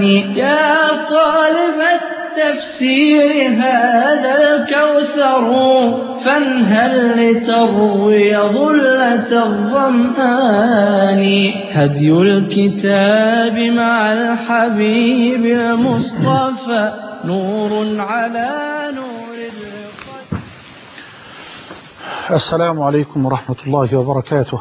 يا طالب التفسير هذا الكوثر فانهل لتروي ظلة الظمآن. هدي الكتاب مع الحبيب المصطفى نور على نور. السلام عليكم ورحمة الله وبركاته.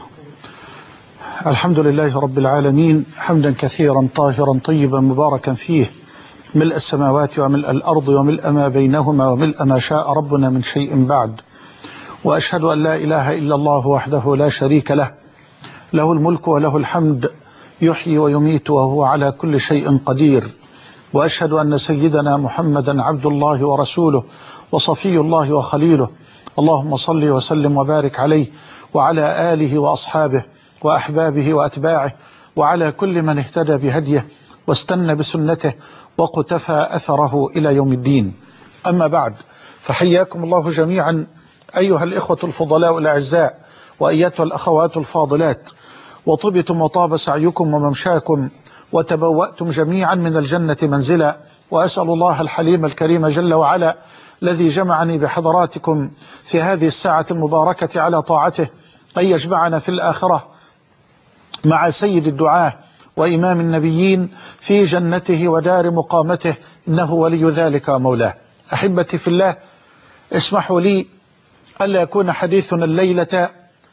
الحمد لله رب العالمين، حمدا كثيرا طاهرا طيبا مباركا فيه، ملء السماوات وملء الأرض وملء ما بينهما وملء ما شاء ربنا من شيء بعد. وأشهد أن لا إله إلا الله وحده لا شريك له، له الملك وله الحمد، يحيي ويميت وهو على كل شيء قدير. وأشهد أن سيدنا محمدا عبد الله ورسوله وصفي الله وخليله، اللهم صل وسلم وبارك عليه وعلى آله وأصحابه وأحبابه وأتباعه وعلى كل من اهتدى بهديه واستنى بسنته وقتفى أثره إلى يوم الدين. أما بعد، فحياكم الله جميعا أيها الإخوة الفضلاء الأعزاء وأيتها الأخوات الفاضلات، وطبتم وطاب سعيكم وممشاكم وتبوأتم جميعا من الجنة منزلا. وأسأل الله الحليم الكريم جل وعلا الذي جمعني بحضراتكم في هذه الساعة المباركة على طاعته أن يجمعنا في الآخرة مع سيد الدعاة وإمام النبيين في جنته ودار مقامته، إنه ولي ذلك ومولاه. أحبتي في الله، اسمحوا لي ألا يكون حديثنا الليلة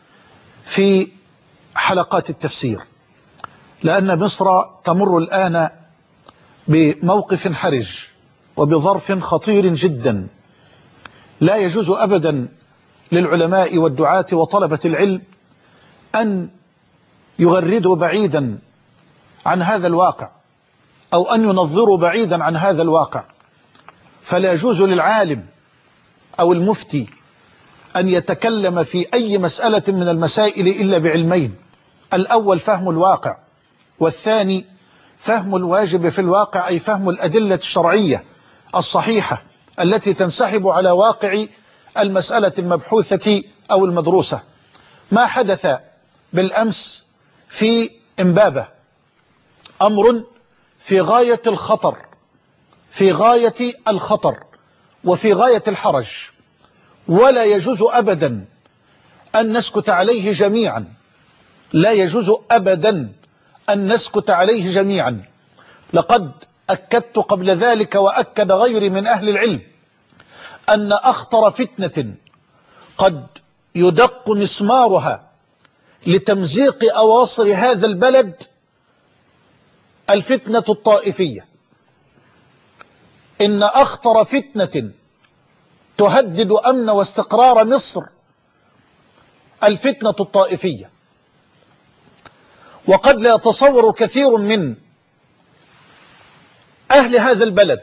في حلقات التفسير، لأن مصر تمر الآن بموقف حرج وبظرف خطير جدا. لا يجوز أبدا للعلماء والدعاة وطلبة العلم أن يغردوا بعيدا عن هذا الواقع أو أن ينظروا بعيدا عن هذا الواقع. فلا يجوز للعالم أو المفتي أن يتكلم في أي مسألة من المسائل إلا بعلمين: الأول فهم الواقع، والثاني فهم الواجب في الواقع، أي فهم الأدلة الشرعية الصحيحة التي تنسحب على واقع المسألة المبحوثة أو المدروسة. ما حدث بالأمس في إمبابة أمر في غاية الخطر، في غاية الخطر وفي غاية الحرج، ولا يجوز أبدا أن نسكت عليه جميعا. لا يجوز أبدا أن نسكت عليه جميعا. لقد أكدت قبل ذلك وأكد غيري من أهل العلم أن أخطر فتنة قد يدق مسمارها لتمزيق أواصر هذا البلد الفتنة الطائفية. إن أخطر فتنة تهدد أمن واستقرار مصر الفتنة الطائفية. وقد لا يتصور كثير من أهل هذا البلد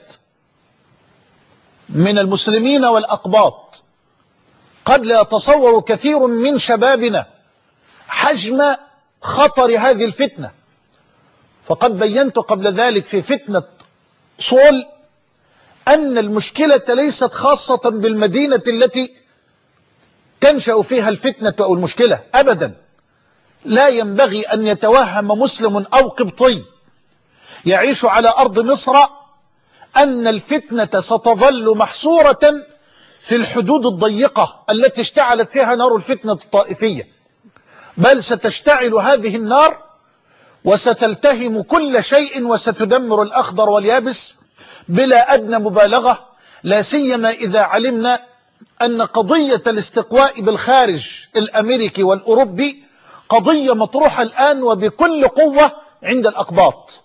من المسلمين والأقباط، قد لا يتصور كثير من شبابنا حجم خطر هذه الفتنة. فقد بينت قبل ذلك في فتنة صول أن المشكلة ليست خاصة بالمدينة التي تنشأ فيها الفتنة أو المشكلة أبدا. لا ينبغي أن يتوهم مسلم أو قبطي يعيش على أرض مصر أن الفتنة ستظل محصورة في الحدود الضيقة التي اشتعلت فيها نار الفتنة الطائفية، بل ستشتعل هذه النار وستلتهم كل شيء وستدمر الأخضر واليابس بلا أدنى مبالغة. لا سيما إذا علمنا أن قضية الاستقواء بالخارج الأمريكي والأوروبي قضية مطروحة الآن وبكل قوة عند الأقباط،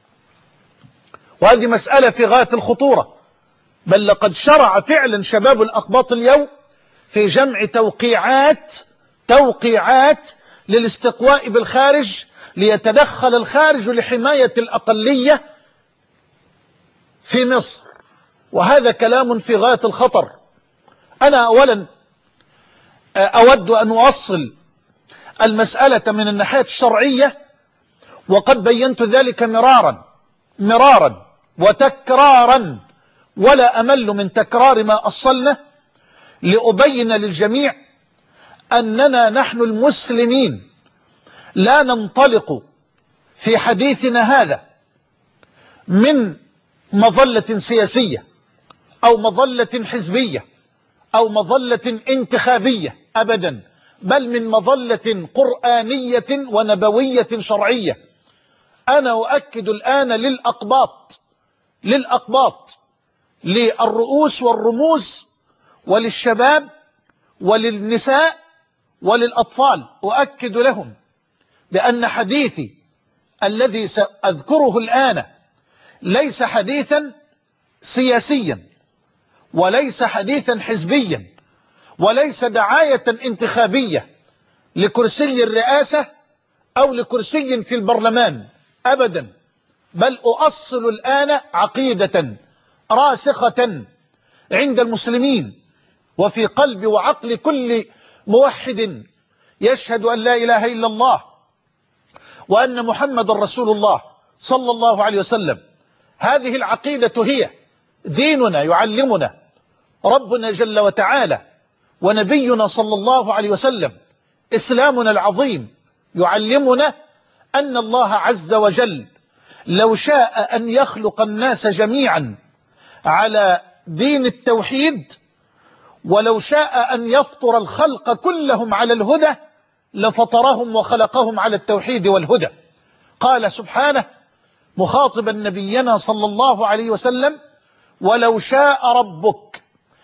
وهذه مسألة في غاية الخطورة. بل لقد شرع فعلا شباب الأقباط اليوم في جمع توقيعات للاستقواء بالخارج، ليتدخل الخارج لحماية الأقلية في مصر، وهذا كلام في غاية الخطر. أنا أولا أود أن أوصل المسألة من الناحية الشرعية، وقد بينت ذلك مرارا وتكرارا، ولا أمل من تكرار ما أصلنا، لأبين للجميع أننا نحن المسلمين لا ننطلق في حديثنا هذا من مظلة سياسية أو مظلة حزبية أو مظلة انتخابية أبدا، بل من مظلة قرآنية ونبوية شرعية. أنا أؤكد الآن للأقباط للرؤوس والرموز وللشباب وللنساء وللأطفال، أؤكد لهم بأن حديثي الذي سأذكره الآن ليس حديثا سياسيا وليس حديثا حزبيا وليس دعاية انتخابية لكرسي الرئاسة أو لكرسي في البرلمان أبدا، بل أؤصل الآن عقيدة راسخة عند المسلمين وفي قلب وعقل كل موحد يشهد أن لا إله إلا الله وأن محمد رسول الله صلى الله عليه وسلم. هذه العقيدة هي ديننا يعلمنا ربنا جل وتعالى ونبينا صلى الله عليه وسلم. إسلامنا العظيم يعلمنا أن الله عز وجل لو شاء أن يخلق الناس جميعا على دين التوحيد ولو شاء أن يفطر الخلق كلهم على الهدى لفطرهم وخلقهم على التوحيد والهدى. قال سبحانه مخاطبا نبينا صلى الله عليه وسلم: ولو شاء ربك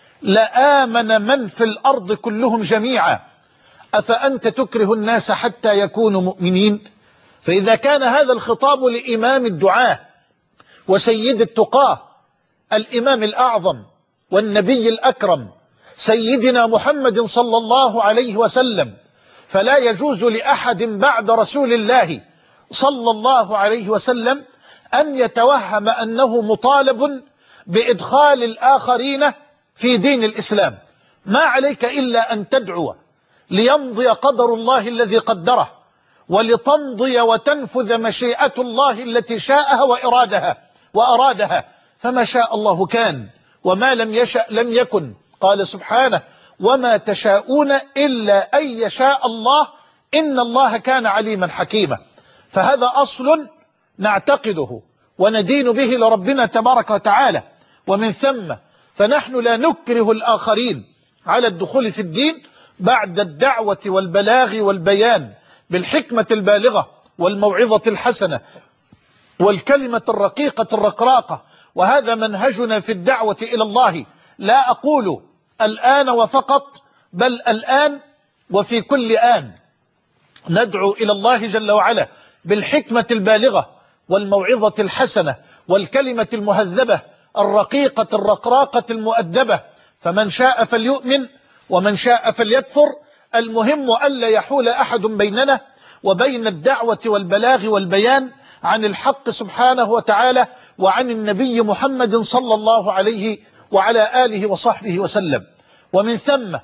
لآمن من في الأرض كلهم جميعا أفأنت تكره الناس حتى يكونوا مؤمنين. فإذا كان هذا الخطاب لإمام الدعاة وسيد التقاه الإمام الأعظم والنبي الأكرم سيدنا محمد صلى الله عليه وسلم، فلا يجوز لأحد بعد رسول الله صلى الله عليه وسلم أن يتوهم أنه مطالب بإدخال الآخرين في دين الإسلام. ما عليك إلا أن تدعو ليمضي قدر الله الذي قدره ولتمضي وتنفذ مشيئة الله التي شاءها وأرادها، فما شاء الله كان وما لم يشأ لم يكن. قال سبحانه: وما تشاءون إلا أن يشاء الله إن الله كان عليما حكيما. فهذا أصل نعتقده وندين به لربنا تبارك وتعالى، ومن ثم فنحن لا نكره الآخرين على الدخول في الدين بعد الدعوة والبلاغ والبيان بالحكمة البالغة والموعظة الحسنة والكلمة الرقيقة الرقراقة. وهذا منهجنا في الدعوة إلى الله، لا أقول الآن وفقط، بل الآن وفي كل آن ندعو إلى الله جل وعلا بالحكمة البالغة والموعظة الحسنة والكلمة المهذبة الرقيقة الرقراقة المؤدبة. فمن شاء فليؤمن ومن شاء فليكفر، المهم ألا يحول أحد بيننا وبين الدعوة والبلاغ والبيان عن الحق سبحانه وتعالى وعن النبي محمد صلى الله عليه وعلى آله وصحبه وسلم. ومن ثم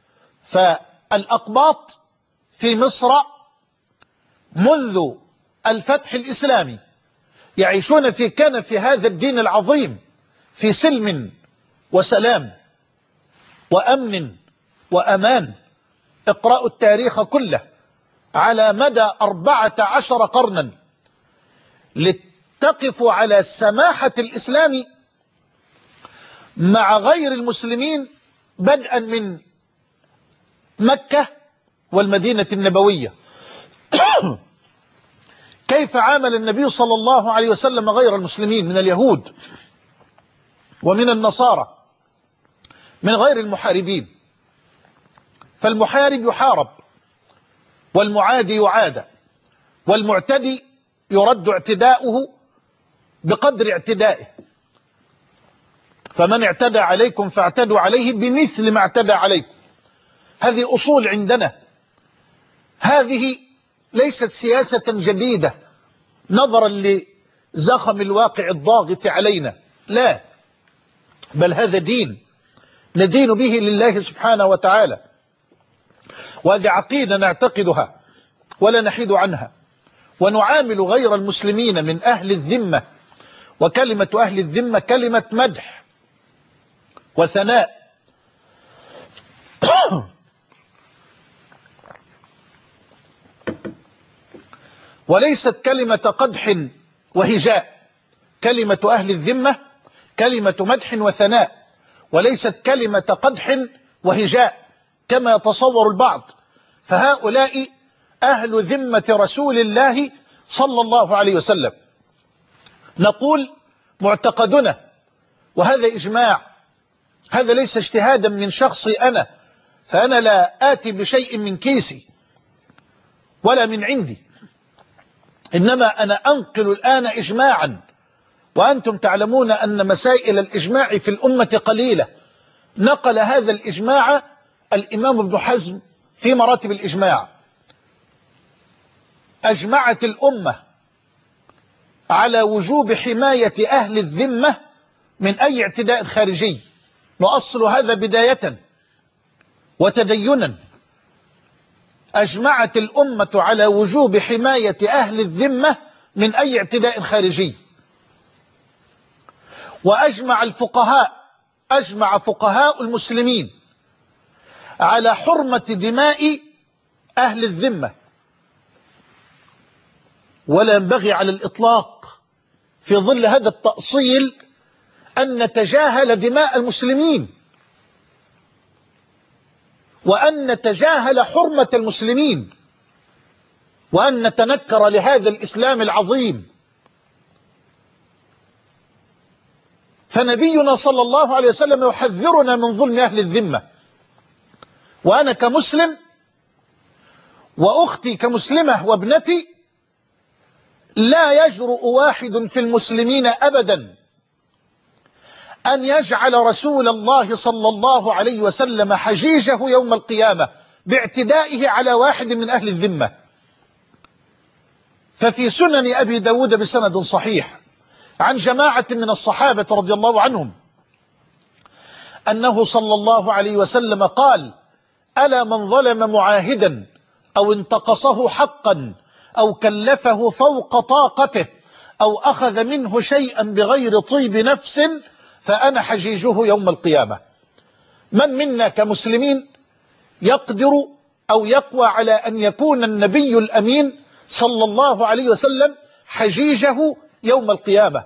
فالأقباط في مصر منذ الفتح الإسلامي يعيشون في كنف هذا الدين العظيم في سلم وسلام وأمن وأمان. اقرأوا التاريخ كله على مدى 14 قرنا لتقفوا على سماحة الإسلام مع غير المسلمين، بدءا من مكة والمدينة النبوية. كيف عامل النبي صلى الله عليه وسلم غير المسلمين من اليهود ومن النصارى من غير المحاربين. فالمحارب يحارب والمعادي يعادى والمعتدي يرد اعتداؤه بقدر اعتدائه. فمن اعتدى عليكم فاعتدوا عليه بمثل ما اعتدى عليكم. هذه أصول عندنا، هذه ليست سياسة جديدة نظرا لزخم الواقع الضاغط علينا، لا، بل هذا دين ندين به لله سبحانه وتعالى، وهذه عقيدة نعتقدها ولا نحيد عنها، ونعامل غير المسلمين من أهل الذمة. وكلمة أهل الذمة كلمة مدح وثناء، وليست كلمة قدح وهجاء. كلمة أهل الذمة كلمة مدح وثناء، وليست كلمة قدح وهجاء كما يتصور البعض. فهؤلاء أهل ذمة رسول الله صلى الله عليه وسلم. نقول معتقدنا، وهذا إجماع، هذا ليس اجتهادا من شخصي أنا، فأنا لا آتي بشيء من كيسي ولا من عندي، إنما أنا أنقل الآن إجماعا، وأنتم تعلمون أن مسائل الإجماع في الأمة قليلة. نقل هذا الإجماع الإمام ابن حزم في مراتب الإجماع. أجمعت الأمة على وجوب حماية أهل الذمة من أي اعتداء خارجي. نؤصل هذا بداية وتدينا. أجمعت الأمة على وجوب حماية أهل الذمة من أي اعتداء خارجي. وأجمع فقهاء المسلمين على حرمة دماء أهل الذمة، ولا ينبغي على الإطلاق في ظل هذا التأصيل أن نتجاهل دماء المسلمين، وأن نتجاهل حرمة المسلمين، وأن نتنكر لهذا الإسلام العظيم. فنبينا صلى الله عليه وسلم يحذرنا من ظلم أهل الذمة. وأنا كمسلم وأختي كمسلمة وابنتي لا يجرؤ واحد في المسلمين أبدا أن يجعل رسول الله صلى الله عليه وسلم حجيجه يوم القيامة باعتدائه على واحد من أهل الذمة. ففي سنن أبي داود بسند صحيح عن جماعة من الصحابة رضي الله عنهم أنه صلى الله عليه وسلم قال: ألا من ظلم معاهدا أو انتقصه حقا أو كلفه فوق طاقته أو أخذ منه شيئا بغير طيب نفس فأنا حجيجه يوم القيامة. من منا كمسلمين يقدر أو يقوى على أن يكون النبي الأمين صلى الله عليه وسلم حجيجه يوم القيامة؟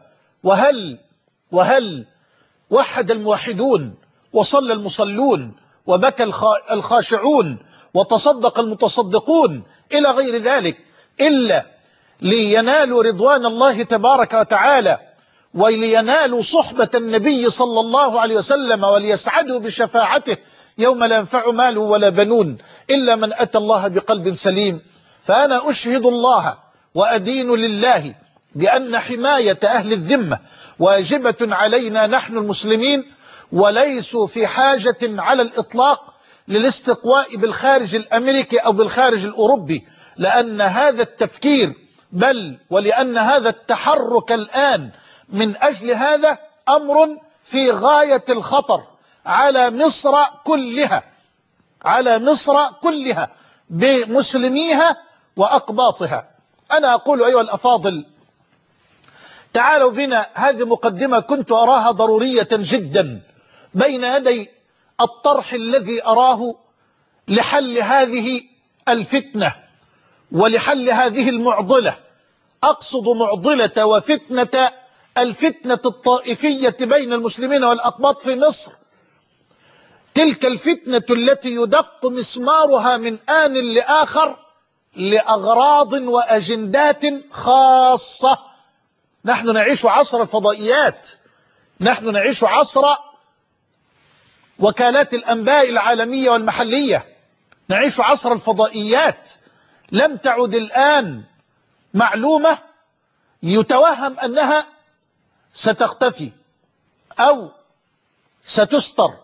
وهل وحد الموحدون وصلى المصلون وبكى الخاشعون وتصدق المتصدقون إلى غير ذلك إلا لينالوا رضوان الله تبارك وتعالى ولينالوا صحبة النبي صلى الله عليه وسلم وليسعدوا بشفاعته يوم لا ينفع مال ولا بنون إلا من أتى الله بقلب سليم؟ فأنا أشهد الله وأدين لله بأن حماية أهل الذمة واجبة علينا نحن المسلمين، وليسوا في حاجة على الإطلاق للاستقواء بالخارج الأمريكي أو بالخارج الأوروبي، لأن هذا التفكير بل ولأن هذا التحرك الآن من أجل هذا أمر في غاية الخطر على مصر كلها بمسلميها وأقباطها. أنا أقول أيها الأفاضل، تعالوا بنا، هذه مقدمة كنت أراها ضرورية جدا بين يدي الطرح الذي أراه لحل هذه الفتنة ولحل هذه المعضلة. أقصد معضلة وفتنة الفتنة الطائفية بين المسلمين والأقباط في مصر، تلك الفتنة التي يدق مسمارها من آن لآخر لأغراض وأجندات خاصة. نحن نعيش عصر الفضائيات، نحن نعيش عصر وكالات الأنباء العالمية والمحلية، نعيش عصر الفضائيات. لم تعد الآن معلومة يتوهم أنها ستختفي أو ستستر.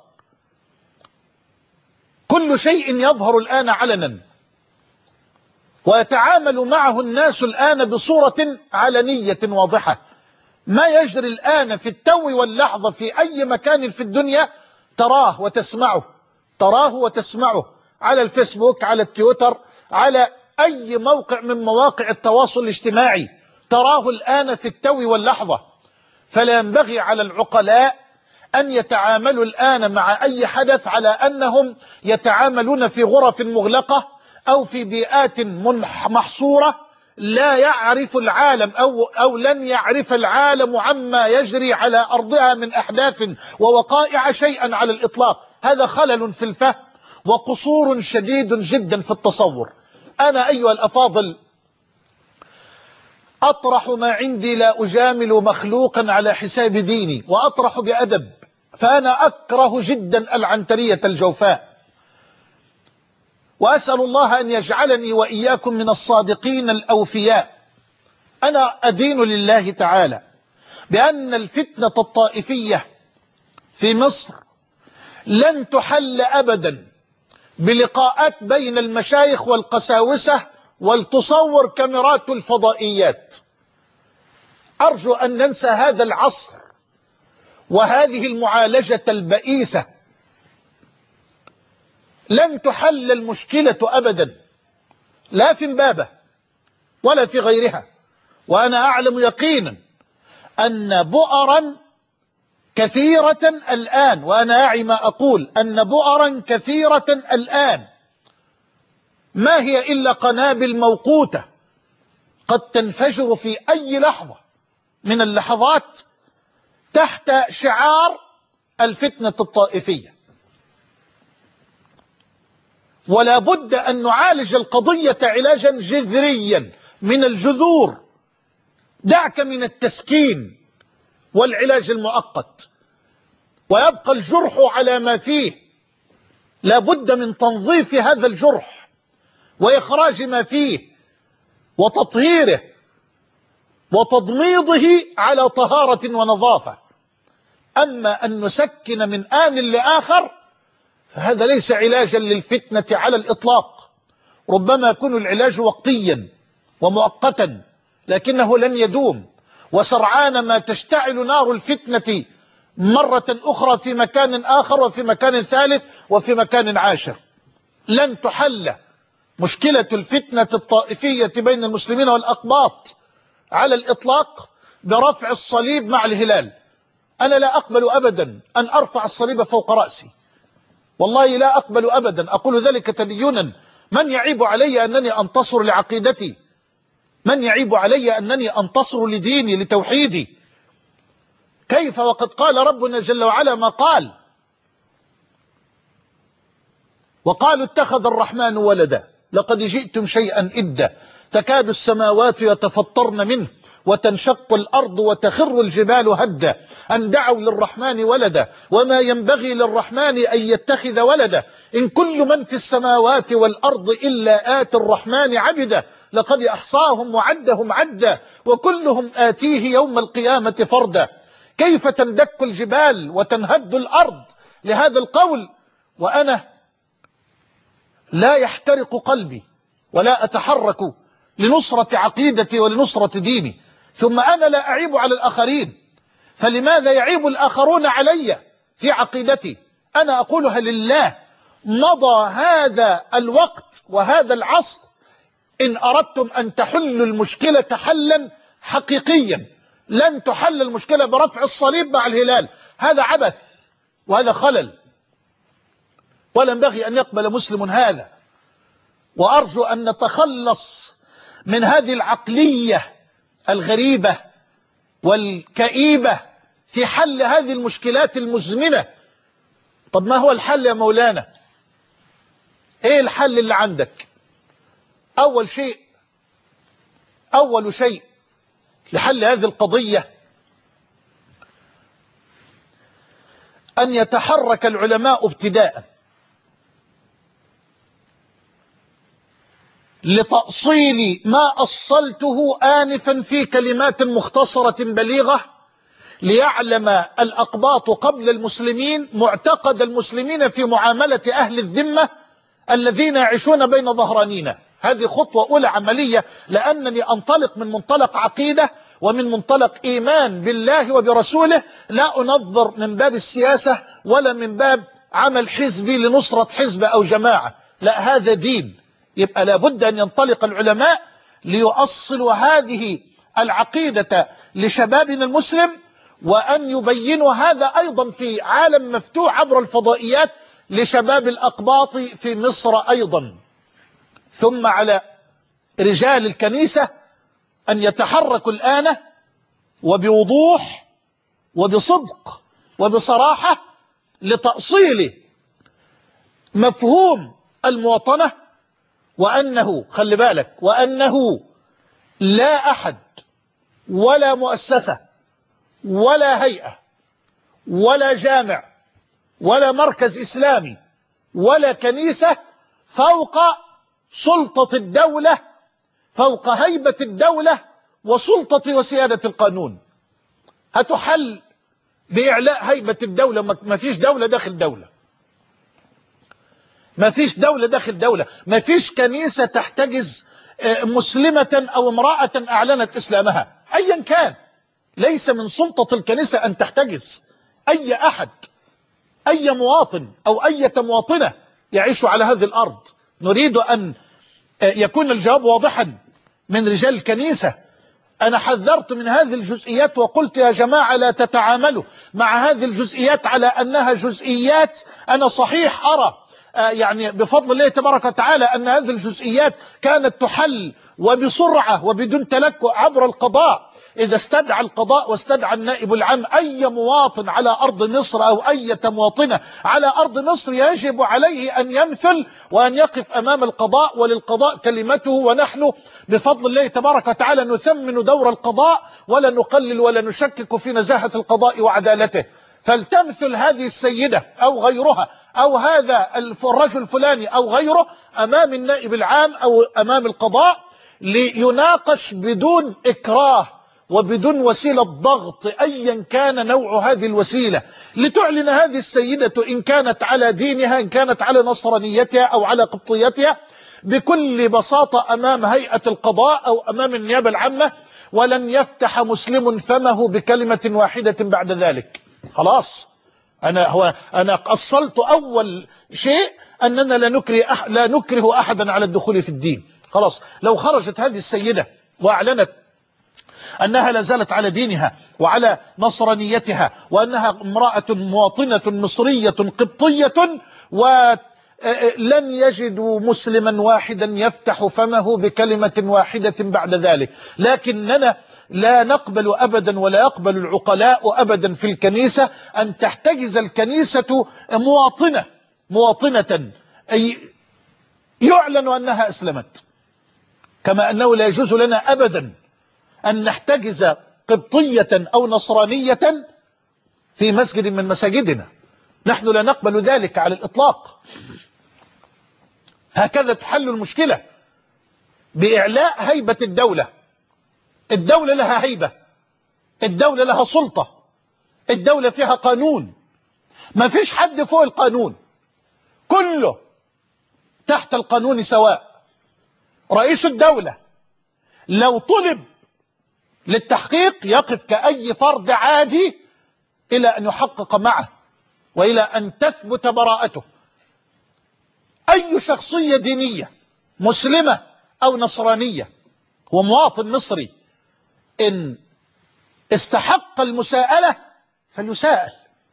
كل شيء يظهر الآن علنا ويتعامل معه الناس الآن بصورة علنية واضحة. ما يجري الآن في التو واللحظة في أي مكان في الدنيا تراه وتسمعه على الفيسبوك، على التويتر، على أي موقع من مواقع التواصل الاجتماعي، تراه الآن في التو واللحظة. فلا ينبغي على العقلاء أن يتعاملوا الآن مع أي حدث على أنهم يتعاملون في غرف مغلقة أو في بيئات محصورة لا يعرف العالم أو لن يعرف العالم عما يجري على أرضها من أحداث ووقائع شيئا على الإطلاق. هذا خلل في الفهم وقصور شديد جدا في التصور. أنا أيها الأفاضل أطرح ما عندي، لا أجامل مخلوقا على حساب ديني، وأطرح بأدب، فأنا أكره جدا العنترية الجوفاء، وأسأل الله أن يجعلني وإياكم من الصادقين الأوفياء. أنا أدين لله تعالى بأن الفتنة الطائفية في مصر لن تحل أبدا بلقاءات بين المشايخ والقساوسة ولتصور كاميرات الفضائيات. أرجو أن ننسى هذا العصر وهذه المعالجة البئيسة. لن تحل المشكلة أبدا، لا في امبابة ولا في غيرها. وأنا أعلم يقينا أن بؤرا كثيرة الآن، وأنا أعي ما أقول، أن بؤرا كثيرة الآن ما هي إلا قنابل موقوتة قد تنفجر في أي لحظة من اللحظات تحت شعار الفتنة الطائفية. ولا بد أن نعالج القضية علاجا جذريا من الجذور. دعك من التسكين والعلاج المؤقت، ويبقى الجرح على ما فيه. لا بد من تنظيف هذا الجرح وإخراج ما فيه وتطهيره وتضميضه على طهارة ونظافة. أما أن نسكن من آن لآخر فهذا ليس علاجا للفتنة على الإطلاق. ربما يكون العلاج وقتيا ومؤقتا لكنه لن يدوم، وسرعان ما تشتعل نار الفتنة مرة أخرى في مكان آخر وفي مكان ثالث وفي مكان عاشر. لن تحل مشكلة الفتنة الطائفية بين المسلمين والأقباط على الإطلاق برفع الصليب مع الهلال. أنا لا أقبل أبدا أن أرفع الصليب فوق رأسي، والله لا أقبل أبدا. أقول ذلك تبينا. من يعيب علي أنني أنتصر لعقيدتي؟ من يعيب علي أنني أنتصر لديني لتوحيدي؟ كيف وقد قال ربنا جل وعلا ما قال؟ وقالوا اتخذ الرحمن ولدا لقد جئتم شيئا إدا تكاد السماوات يتفطرن منه وتنشق الأرض وتخر الجبال هدا أن دعوا للرحمن ولدا وما ينبغي للرحمن أن يتخذ ولدا إن كل من في السماوات والأرض إلا آتي الرحمن عبدا لقد أحصاهم وعدهم عدا وكلهم آتيه يوم القيامة فردا. كيف تندك الجبال وتنهد الأرض لهذا القول وأنا لا يحترق قلبي ولا أتحرك لنصرة عقيدتي ولنصرة ديني؟ ثم أنا لا أعيب على الآخرين، فلماذا يعيب الآخرون علي في عقيدتي؟ أنا أقولها لله. مضى هذا الوقت وهذا العصر إن أردتم أن تحلوا المشكلة حلا حقيقيا. لن تحل المشكلة برفع الصليب مع الهلال، هذا عبث وهذا خلل، ولا ينبغي أن يقبل مسلم هذا. وأرجو أن نتخلص من هذه العقلية الغريبة والكئيبة في حل هذه المشكلات المزمنة. طب ما هو الحل يا مولانا؟ ايه الحل اللي عندك؟ أول شيء لحل هذه القضية أن يتحرك العلماء ابتداء لتأصيل ما أصلته آنفا في كلمات مختصرة بليغة، ليعلم الأقباط قبل المسلمين معتقد المسلمين في معاملة أهل الذمة الذين يعيشون بين ظهرانينا. هذه خطوة أولى عملية، لأنني أنطلق من منطلق عقيدة ومن منطلق إيمان بالله وبرسوله، لا أنظر من باب السياسة ولا من باب عمل حزبي لنصرة حزب أو جماعة، لا، هذا دين. يبقى لابد أن ينطلق العلماء ليؤصلوا هذه العقيدة لشبابنا المسلم، وأن يبينوا هذا أيضا في عالم مفتوح عبر الفضائيات لشباب الأقباط في مصر أيضا. ثم على رجال الكنيسة أن يتحركوا الآن وبوضوح وبصدق وبصراحة لتأصيل مفهوم المواطنة، وأنه خلي بالك، وأنه لا أحد ولا مؤسسة ولا هيئة ولا جامع ولا مركز إسلامي ولا كنيسة فوق سلطة الدولة، فوق هيبة الدولة وسلطة وسيادة القانون. هتحل بإعلاء هيبة الدولة. ما فيش دولة داخل دولة، ما فيش دولة داخل دولة، ما فيش كنيسة تحتجز مسلمة أو امرأة أعلنت إسلامها أيا كان. ليس من سلطة الكنيسة أن تحتجز أي أحد، أي مواطن أو أي مواطنة يعيش على هذه الأرض. نريد أن يكون الجواب واضحا من رجال الكنيسة. أنا حذرت من هذه الجزئيات وقلت يا جماعة لا تتعاملوا مع هذه الجزئيات على أنها جزئيات. أنا صحيح أرى يعني بفضل الله تبارك وتعالى أن هذه الجزئيات كانت تحل وبسرعة وبدون تلكؤ عبر القضاء. إذا استدعى القضاء واستدعى النائب العام أي مواطن على أرض مصر أو أي مواطنة على أرض مصر، يجب عليه أن يمثل وأن يقف أمام القضاء، وللقضاء كلمته. ونحن بفضل الله تبارك وتعالى نثمن دور القضاء ولا نقلل ولا نشكك في نزاهة القضاء وعدالته. فلتمثل هذه السيدة أو غيرها أو هذا الرجل الفلاني أو غيره أمام النائب العام أو أمام القضاء ليناقش بدون إكراه وبدون وسيلة ضغط أيا كان نوع هذه الوسيلة، لتعلن هذه السيدة إن كانت على دينها، إن كانت على نصرانيتها أو على قبطيتها، بكل بساطة أمام هيئة القضاء أو أمام النيابة العامة. ولن يفتح مسلم فمه بكلمة واحدة بعد ذلك. خلاص، أنا أصلت أول شيء أننا لا نكره أحدا على الدخول في الدين. خلاص، لو خرجت هذه السيدة وأعلنت أنها لا زالت على دينها وعلى نصرانيتها وأنها امرأة مواطنة مصرية قبطية، ولن يجدوا مسلما واحدا يفتح فمه بكلمة واحدة بعد ذلك. لكننا لا نقبل أبدا ولا يقبل العقلاء أبدا في الكنيسة أن تحتجز الكنيسة مواطنة يعلن أنها أسلمت، كما أنه لا يجوز لنا أبدا أن نحتجز قبطية أو نصرانية في مسجد من مساجدنا. نحن لا نقبل ذلك على الإطلاق. هكذا تحل المشكلة، بإعلاء هيبة الدولة. الدولة لها هيبة، الدولة لها سلطة، الدولة فيها قانون، ما فيش حد فوق القانون، كله تحت القانون سواء. رئيس الدولة لو طلب للتحقيق يقف كأي فرد عادي إلى أن يحقق معه وإلى أن تثبت براءته. أي شخصية دينية مسلمة أو نصرانية ومواطن مصري إن استحق المساءلة فليساءل.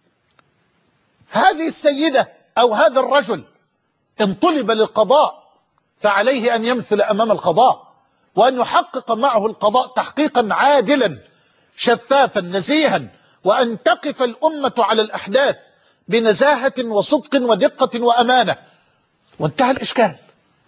هذه السيدة أو هذا الرجل إن طلب للقضاء فعليه أن يمثل أمام القضاء وأن يحقق معه القضاء تحقيقا عادلا شفافا نزيها، وأن تقف الأمة على الأحداث بنزاهة وصدق ودقة وأمانة، وانتهى الإشكال.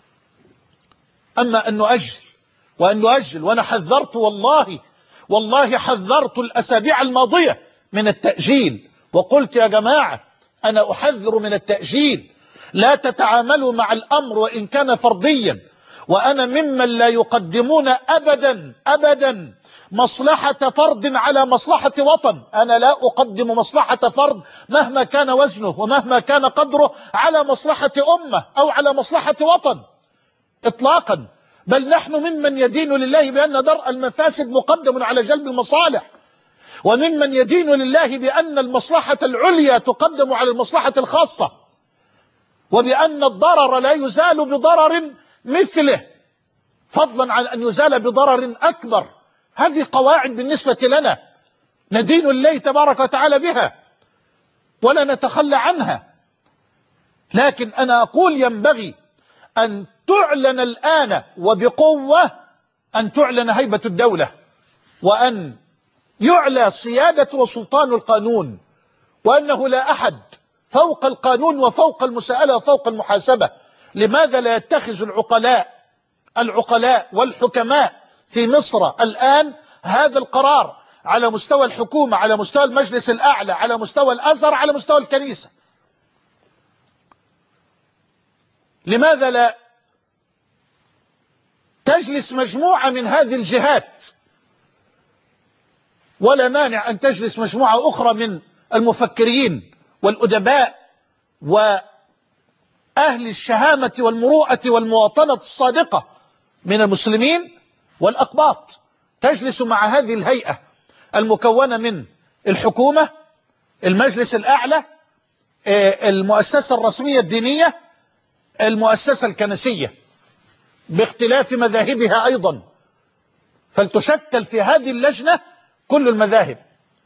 أما أن نؤجل وأنا حذرت، والله حذرت الأسابيع الماضية من التأجيل، وقلت يا جماعة أنا أحذر من التأجيل، لا تتعاملوا مع الأمر وإن كان فرديا. وأنا ممن لا يقدمون أبدا مصلحة فرد على مصلحة وطن. أنا لا أقدم مصلحة فرد مهما كان وزنه ومهما كان قدره على مصلحة أمة أو على مصلحة وطن إطلاقا. بل نحن ممن يدين لله بأن درء المفاسد مقدم على جلب المصالح، وممن يدين لله بأن المصلحة العليا تقدم على المصلحة الخاصة، وبأن الضرر لا يزال بضرر مثله فضلا عن أن يزال بضرر أكبر. هذه قواعد بالنسبة لنا ندين الله تبارك وتعالى بها ولا نتخلى عنها. لكن أنا أقول ينبغي أن تعلن الآن وبقوة أن تعلن هيبة الدولة، وأن يعلى سيادة وسلطان القانون، وأنه لا أحد فوق القانون وفوق المساءلة وفوق المحاسبة. لماذا لا يتخذ العقلاء والحكماء في مصر الآن هذا القرار على مستوى الحكومة، على مستوى المجلس الأعلى، على مستوى الأزهر، على مستوى الكنيسة؟ لماذا لا تجلس مجموعة من هذه الجهات؟ ولا مانع أن تجلس مجموعة أخرى من المفكرين والأدباء وأهل الشهامة والمروءة والمواطنة الصادقة من المسلمين والأقباط، تجلس مع هذه الهيئة المكونة من الحكومة، المجلس الأعلى، المؤسسة الرسمية الدينية، المؤسسة الكنسية، باختلاف مذاهبها أيضا، فلتشكل في هذه اللجنة كل المذاهب.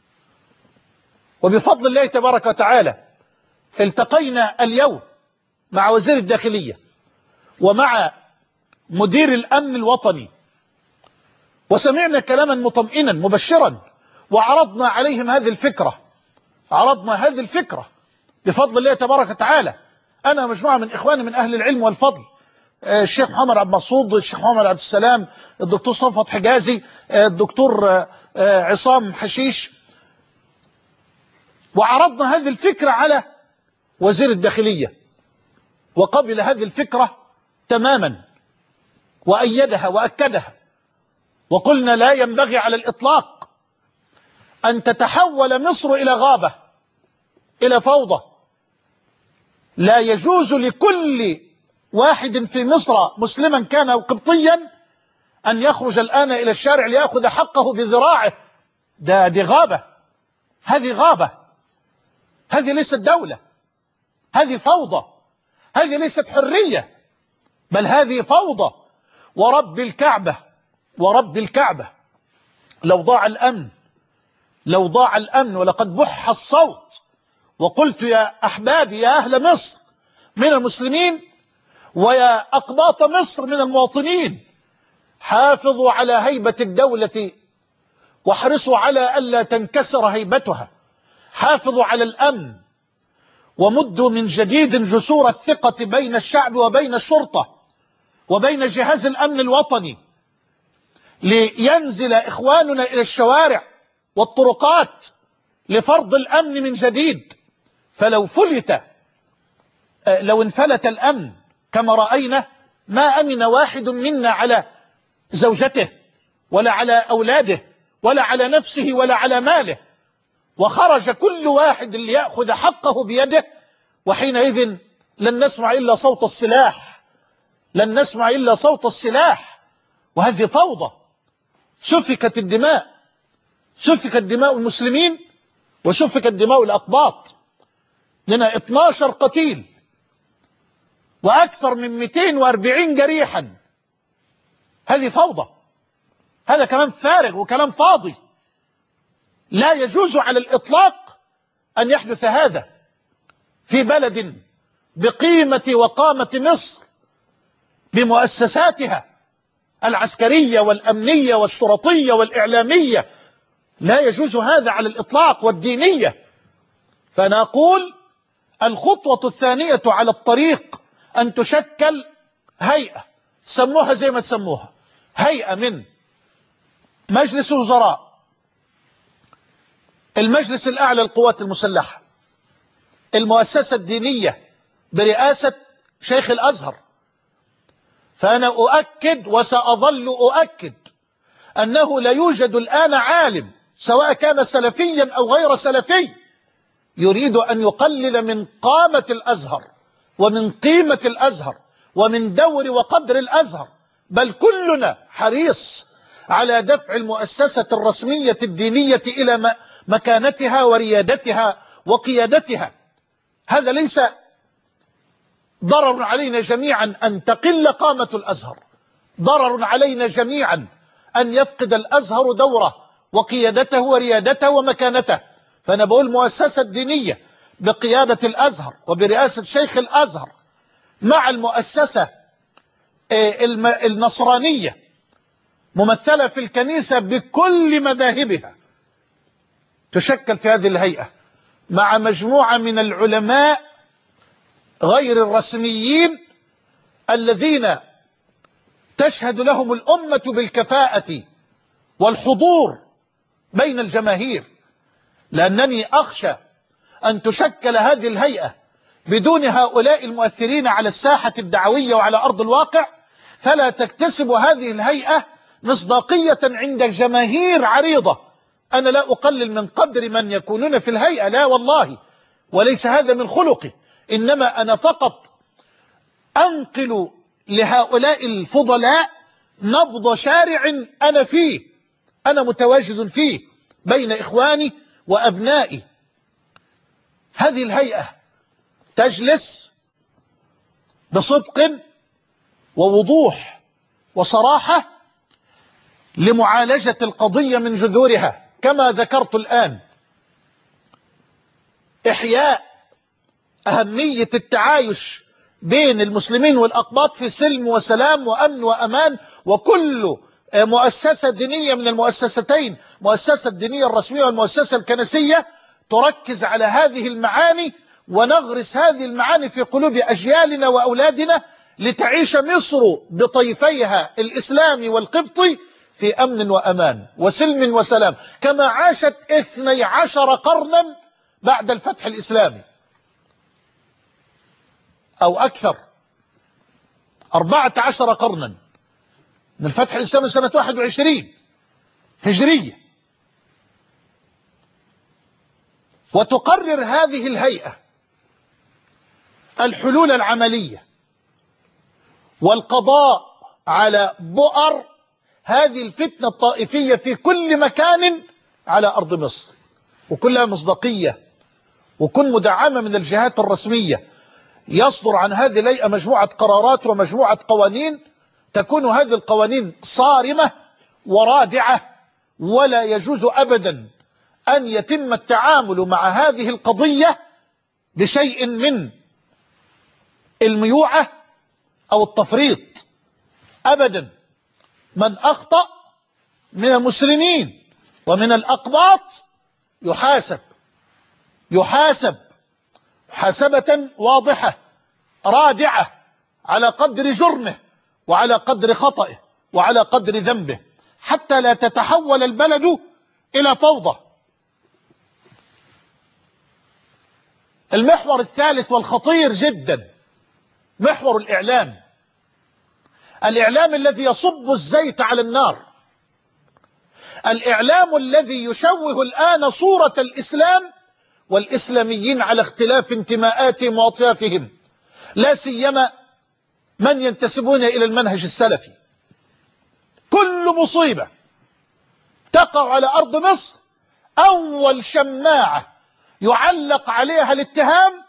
وبفضل الله تبارك وتعالى التقينا اليوم مع وزير الداخلية ومع مدير الأمن الوطني، وسمعنا كلاما مطمئنا مبشرا، وعرضنا عليهم هذه الفكرة بفضل الله تبارك وتعالى. أنا مجموعة من إخواني من أهل العلم والفضل، الشيخ محمد عبد المقصود، الشيخ محمد عبد السلام، الدكتور صفوت حجازي، الدكتور عصام حشيش، وعرضنا هذه الفكرة على وزير الداخلية، وقبل هذه الفكرة تماما وأيدها وأكدها، وقلنا لا ينبغي على الإطلاق أن تتحول مصر إلى غابة، إلى فوضى. لا يجوز لكل واحد في مصر مسلما كان أو قبطيا أن يخرج الآن إلى الشارع ليأخذ حقه بذراعه. دي غابة، هذه غابة، هذه ليست دولة، هذه فوضى، هذه ليست حرية، بل هذه فوضى. ورب الكعبة لو ضاع الأمن ولقد بح الصوت وقلت يا أحبابي يا أهل مصر من المسلمين ويا أقباط مصر من المواطنين، حافظوا على هيبة الدولة واحرصوا على ألا تنكسر هيبتها، حافظوا على الأمن، ومدوا من جديد جسور الثقة بين الشعب وبين الشرطة وبين جهاز الأمن الوطني، لينزل إخواننا إلى الشوارع والطرقات لفرض الأمن من جديد. فلو لو انفلت الأمن كما رأينا، ما أمن واحد منا على زوجته ولا على أولاده ولا على نفسه ولا على ماله، وخرج كل واحد ليأخذ حقه بيده، وحينئذ لن نسمع إلا صوت السلاح، وهذه فوضى. سفكت دماء المسلمين وسفكت دماء الأقباط، لنا 12 قتيل وأكثر من 240 جريحا. هذه فوضى، هذا كلام فارغ وكلام فاضي. لا يجوز على الإطلاق أن يحدث هذا في بلد بقيمة وقامة مصر، بمؤسساتها العسكرية والأمنية والشرطية والإعلامية. لا يجوز هذا على الإطلاق، والدينية. فنقول الخطوة الثانية على الطريق أن تشكل هيئة، سموها زي ما تسموها، هيئة من مجلس الوزراء، المجلس الأعلى للقوات المسلحة، المؤسسة الدينية برئاسة شيخ الأزهر. فأنا أؤكد وسأظل أؤكد أنه لا يوجد الآن عالم سواء كان سلفيا أو غير سلفي يريد أن يقلل من قامة الأزهر ومن قيمة الأزهر ومن دور وقدر الأزهر، بل كلنا حريص على دفع المؤسسة الرسمية الدينية إلى مكانتها وريادتها وقيادتها. هذا ليس ضرر علينا جميعا أن تقل قامة الأزهر، ضرر علينا جميعا أن يفقد الأزهر دوره وقيادته وريادته ومكانته. فأنا بقول المؤسسة الدينية بقيادة الأزهر وبرئاسة شيخ الأزهر مع المؤسسة النصرانية ممثلة في الكنيسة بكل مذاهبها، تشكل في هذه الهيئة مع مجموعة من العلماء غير الرسميين الذين تشهد لهم الأمة بالكفاءة والحضور بين الجماهير، لأنني أخشى أن تشكل هذه الهيئة بدون هؤلاء المؤثرين على الساحة الدعوية وعلى أرض الواقع، فلا تكتسب هذه الهيئة مصداقية عند جماهير عريضة. أنا لا أقلل من قدر من يكونون في الهيئة، لا والله، وليس هذا من خلقي، إنما أنا فقط أنقل لهؤلاء الفضلاء نبض شارع أنا فيه، أنا متواجد فيه بين إخواني وأبنائي. هذه الهيئة تجلس بصدق ووضوح وصراحة لمعالجة القضية من جذورها، كما ذكرت الآن: إحياء أهمية التعايش بين المسلمين والأقباط في سلم وسلام وأمن وأمان، وكل مؤسسة دينية من المؤسستين، مؤسسة الدينية الرسمية والمؤسسة الكنسية، تركز على هذه المعاني، ونغرس هذه المعاني في قلوب أجيالنا وأولادنا لتعيش مصر بطيفيها الإسلامي والقبطي في أمن وأمان وسلم وسلام، كما عاشت 12 قرنا بعد الفتح الإسلامي أو أكثر، 14 قرنا من الفتح الإسلامي سنة 21 هجرية. وتقرر هذه الهيئة الحلول العملية والقضاء على بؤر هذه الفتنة الطائفية في كل مكان على أرض مصر، وكلها مصداقية وكل مدعمة من الجهات الرسمية. يصدر عن هذه الهيئة مجموعة قرارات ومجموعة قوانين، تكون هذه القوانين صارمة ورادعة، ولا يجوز أبدا أن يتم التعامل مع هذه القضية بشيء من الميوعة أو التفريط أبدا. من أخطأ من المسلمين ومن الأقباط يحاسب محاسبة واضحة رادعة على قدر جرمه وعلى قدر خطئه وعلى قدر ذنبه، حتى لا تتحول البلد إلى فوضى. المحور الثالث والخطير جدا محور الإعلام، الإعلام الذي يصب الزيت على النار، الإعلام الذي يشوه الآن صورة الإسلام والإسلاميين على اختلاف انتماءاتهم وأطيافهم، لا سيما من ينتسبون إلى المنهج السلفي. كل مصيبة تقع على أرض مصر أول شماعة يعلق عليها الاتهام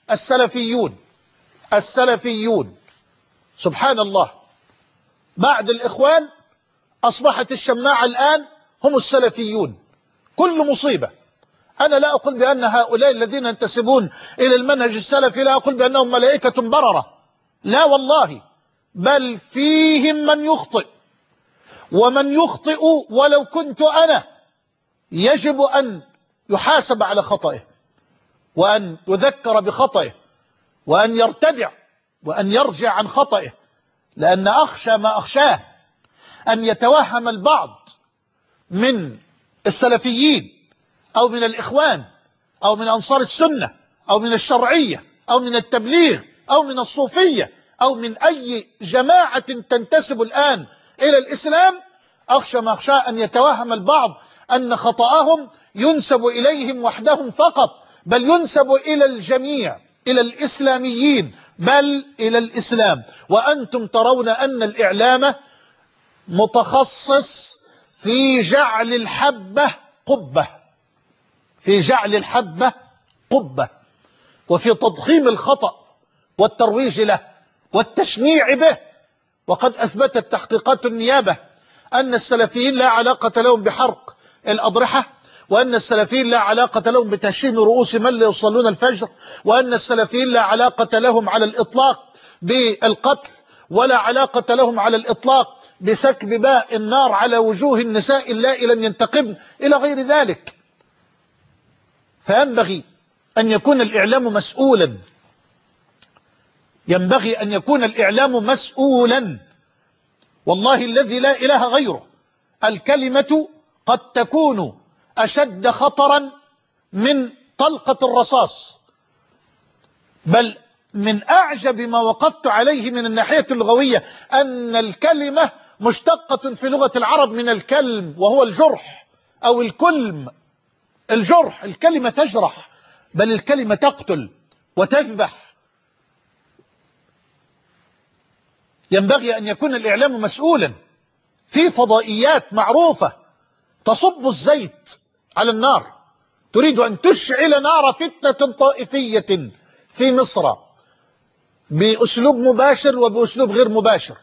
السلفيون. سبحان الله، بعد الإخوان أصبحت الشماعة الآن هم السلفيون. كل مصيبة، أنا لا أقول بأن هؤلاء الذين ينتسبون إلى المنهج السلفي، لا أقول بأنهم ملائكة بررة، لا والله، بل فيهم من يخطئ، ومن يخطئ ولو كنت أنا يجب أن يحاسب على خطئه، وأن يذكر بخطئه، وأن يرتدع وأن يرجع عن خطئه، لأن أخشى ما أخشاه أن يتوهم البعض من السلفيين أو من الإخوان أو من أنصار السنة أو من الشرعية أو من التبليغ أو من الصوفية أو من أي جماعة تنتسب الآن إلى الإسلام، أخشى ما أخشى أن يتوهم البعض أن خطأهم ينسب إليهم وحدهم فقط، بل ينسب إلى الجميع، إلى الإسلاميين، بل إلى الإسلام. وأنتم ترون أن الإعلام متخصص في جعل الحبة قبة، وفي تضخيم الخطأ والترويج له والتشنيع به. وقد أثبتت تحقيقات النيابة أن السلفيين لا علاقة لهم بحرق الأضرحة، وأن السلفيين لا علاقة لهم بتهشيم رؤوس من لا يصلون الفجر، وأن السلفيين لا علاقة لهم على الإطلاق بالقتل، ولا علاقة لهم على الإطلاق بسكب ماء النار على وجوه النساء اللائي لم ينتقبن إلى غير ذلك. فينبغي أن يكون الإعلام مسؤولا، ينبغي أن يكون الإعلام مسؤولا. والله الذي لا إله غيره، الكلمة قد تكون أشد خطرا من طلقة الرصاص. بل من أعجب ما وقفت عليه من الناحية اللغوية أن الكلمة مشتقة في لغة العرب من الكلم، وهو الجرح أو الكلم. الجرح، الكلمة تجرح، بل الكلمة تقتل وتذبح. ينبغي أن يكون الإعلام مسؤولا. في فضائيات معروفة تصب الزيت على النار، تريد أن تشعل نار فتنة طائفية في مصر بأسلوب مباشر وبأسلوب غير مباشر،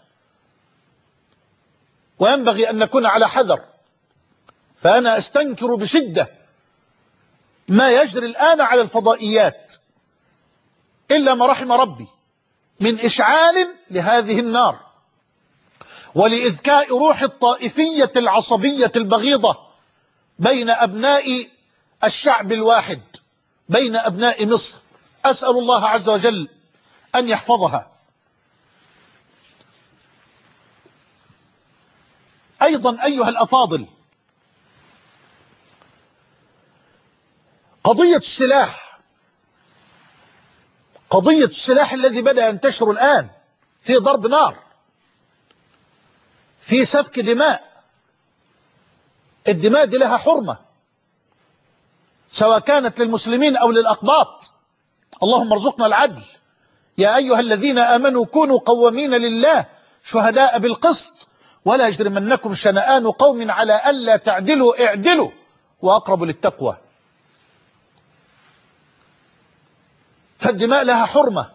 وينبغي أن نكون على حذر. فأنا أستنكر بشدة ما يجري الآن على الفضائيات إلا ما رحم ربي من إشعال لهذه النار ولإذكاء روح الطائفية العصبية البغيضة بين أبناء الشعب الواحد، بين أبناء مصر. أسأل الله عز وجل أن يحفظها. أيضا أيها الأفاضل، قضية السلاح الذي بدأ ينتشر الآن، في ضرب نار، في سفك دماء. الدماء دي لها حرمة، سواء كانت للمسلمين أو للأقباط. اللهم ارزقنا العدل. يا أيها الذين آمنوا كونوا قوامين لله شهداء بالقسط ولا يجرمنكم شنآن قوم على ألا تعدلوا اعدلوا وأقرب للتقوى. فالدماء لها حرمة،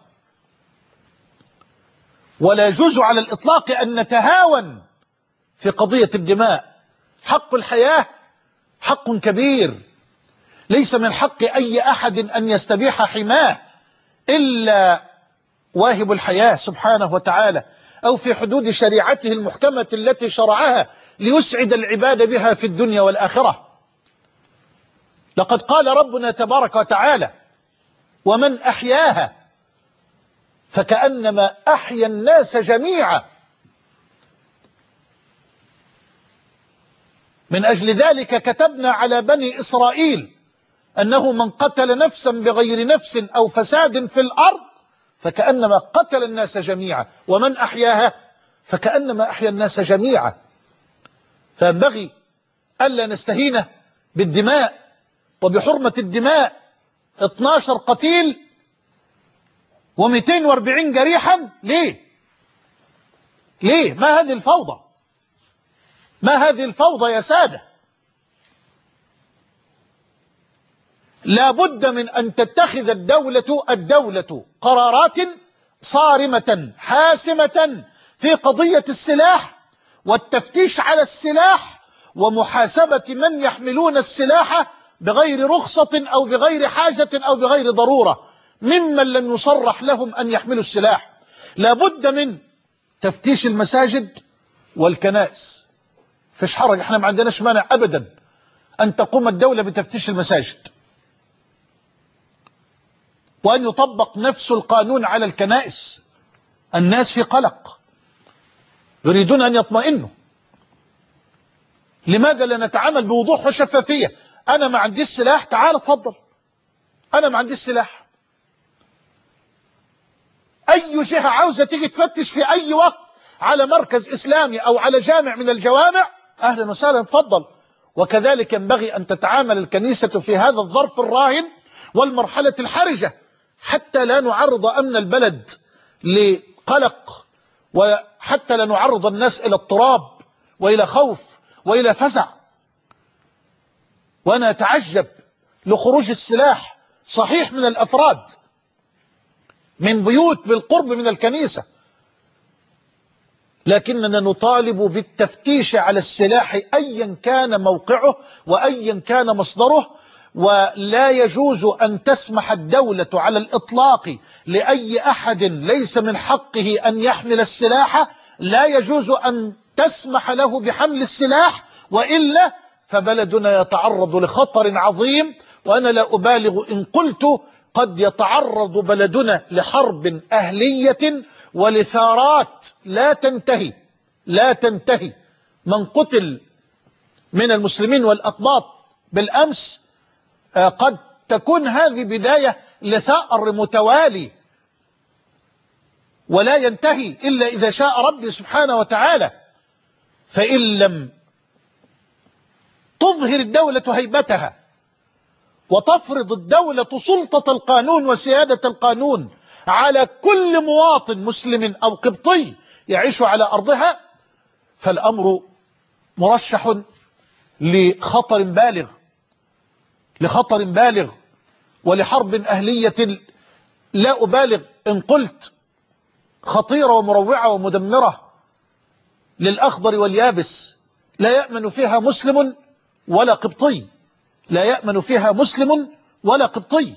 ولا يجوز على الإطلاق أن نتهاون في قضية الدماء. حق الحياة حق كبير، ليس من حق أي أحد أن يستبيح حماه إلا واهب الحياة سبحانه وتعالى، أو في حدود شريعته المحكمة التي شرعها ليسعد العباد بها في الدنيا والآخرة. لقد قال ربنا تبارك وتعالى: ومن أحياها فكأنما أحيا الناس جميعا. من أجل ذلك كتبنا على بني إسرائيل أنه من قتل نفسا بغير نفس أو فساد في الأرض فكأنما قتل الناس جميعا، ومن أحياها فكأنما أحيا الناس جميعا. فينبغي ألا نستهين بالدماء وبحرمة الدماء. 12 قتيل و240 جريحا، ليه؟ ما هذه الفوضى؟ ما هذه الفوضى يا سادة؟ لا بد من أن تتخذ الدولة قرارات صارمة حاسمة في قضية السلاح والتفتيش على السلاح ومحاسبة من يحملون السلاح بغير رخصة أو بغير حاجة أو بغير ضرورة ممن لم يصرح لهم أن يحملوا السلاح. لا بد من تفتيش المساجد والكنائس. فيش حرج، احنا ما عندناش مانع أبدا أن تقوم الدولة بتفتيش المساجد، وأن يطبق نفس القانون على الكنائس. الناس في قلق، يريدون أن يطمئنوا. لماذا لا نتعامل بوضوح وشفافية؟ أنا ما عندي السلاح، تعال اتفضل، أنا ما عندي السلاح. أي جهة عاوزة تيجي تفتش في أي وقت على مركز إسلامي أو على جامع من الجوامع، أهلا وسهلا، اتفضل. وكذلك ينبغي أن تتعامل الكنيسة في هذا الظرف الراهن والمرحلة الحرجة، حتى لا نعرض أمن البلد لقلق، وحتى لا نعرض الناس إلى اضطراب وإلى خوف وإلى فزع. وأنا أتعجب لخروج السلاح صحيح من الأفراد من بيوت بالقرب من الكنيسة، لكننا نطالب بالتفتيش على السلاح أيا كان موقعه وأيا كان مصدره. ولا يجوز أن تسمح الدولة على الإطلاق لأي أحد ليس من حقه أن يحمل السلاح، لا يجوز أن تسمح له بحمل السلاح، وإلا فبلدنا يتعرض لخطر عظيم. وأنا لا أبالغ إن قلت قد يتعرض بلدنا لحرب أهلية ولثارات لا تنتهي لا تنتهي. من قتل من المسلمين والأقباط بالأمس قد تكون هذه بداية لثأر متوالي ولا ينتهي إلا إذا شاء ربي سبحانه وتعالى. فإن لم تظهر الدولة هيبتها وتفرض الدولة سلطة القانون وسيادة القانون على كل مواطن مسلم أو قبطي يعيش على أرضها، فالأمر مرشح لخطر بالغ ولحرب أهلية لا أبالغ إن قلت خطيرة ومروعة ومدمرة للأخضر واليابس، لا يأمن فيها مسلم ولا قبطي، لا يأمن فيها مسلم ولا قبطي.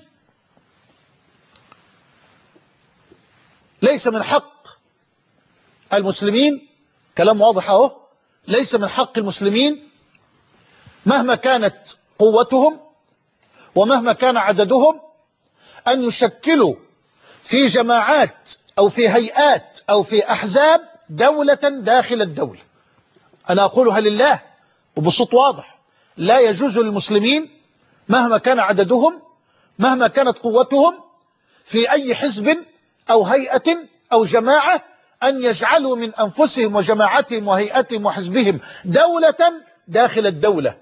ليس من حق المسلمين، كلام واضح اهو، ليس من حق المسلمين مهما كانت قوتهم ومهما كان عددهم أن يشكلوا في جماعات أو في هيئات أو في أحزاب دولة داخل الدولة. أنا أقولها لله وبصوت واضح، لا يجوز للمسلمين مهما كان عددهم مهما كانت قوتهم في أي حزب أو هيئة أو جماعة أن يجعلوا من أنفسهم وجماعتهم وهيئتهم وحزبهم دولة داخل الدولة.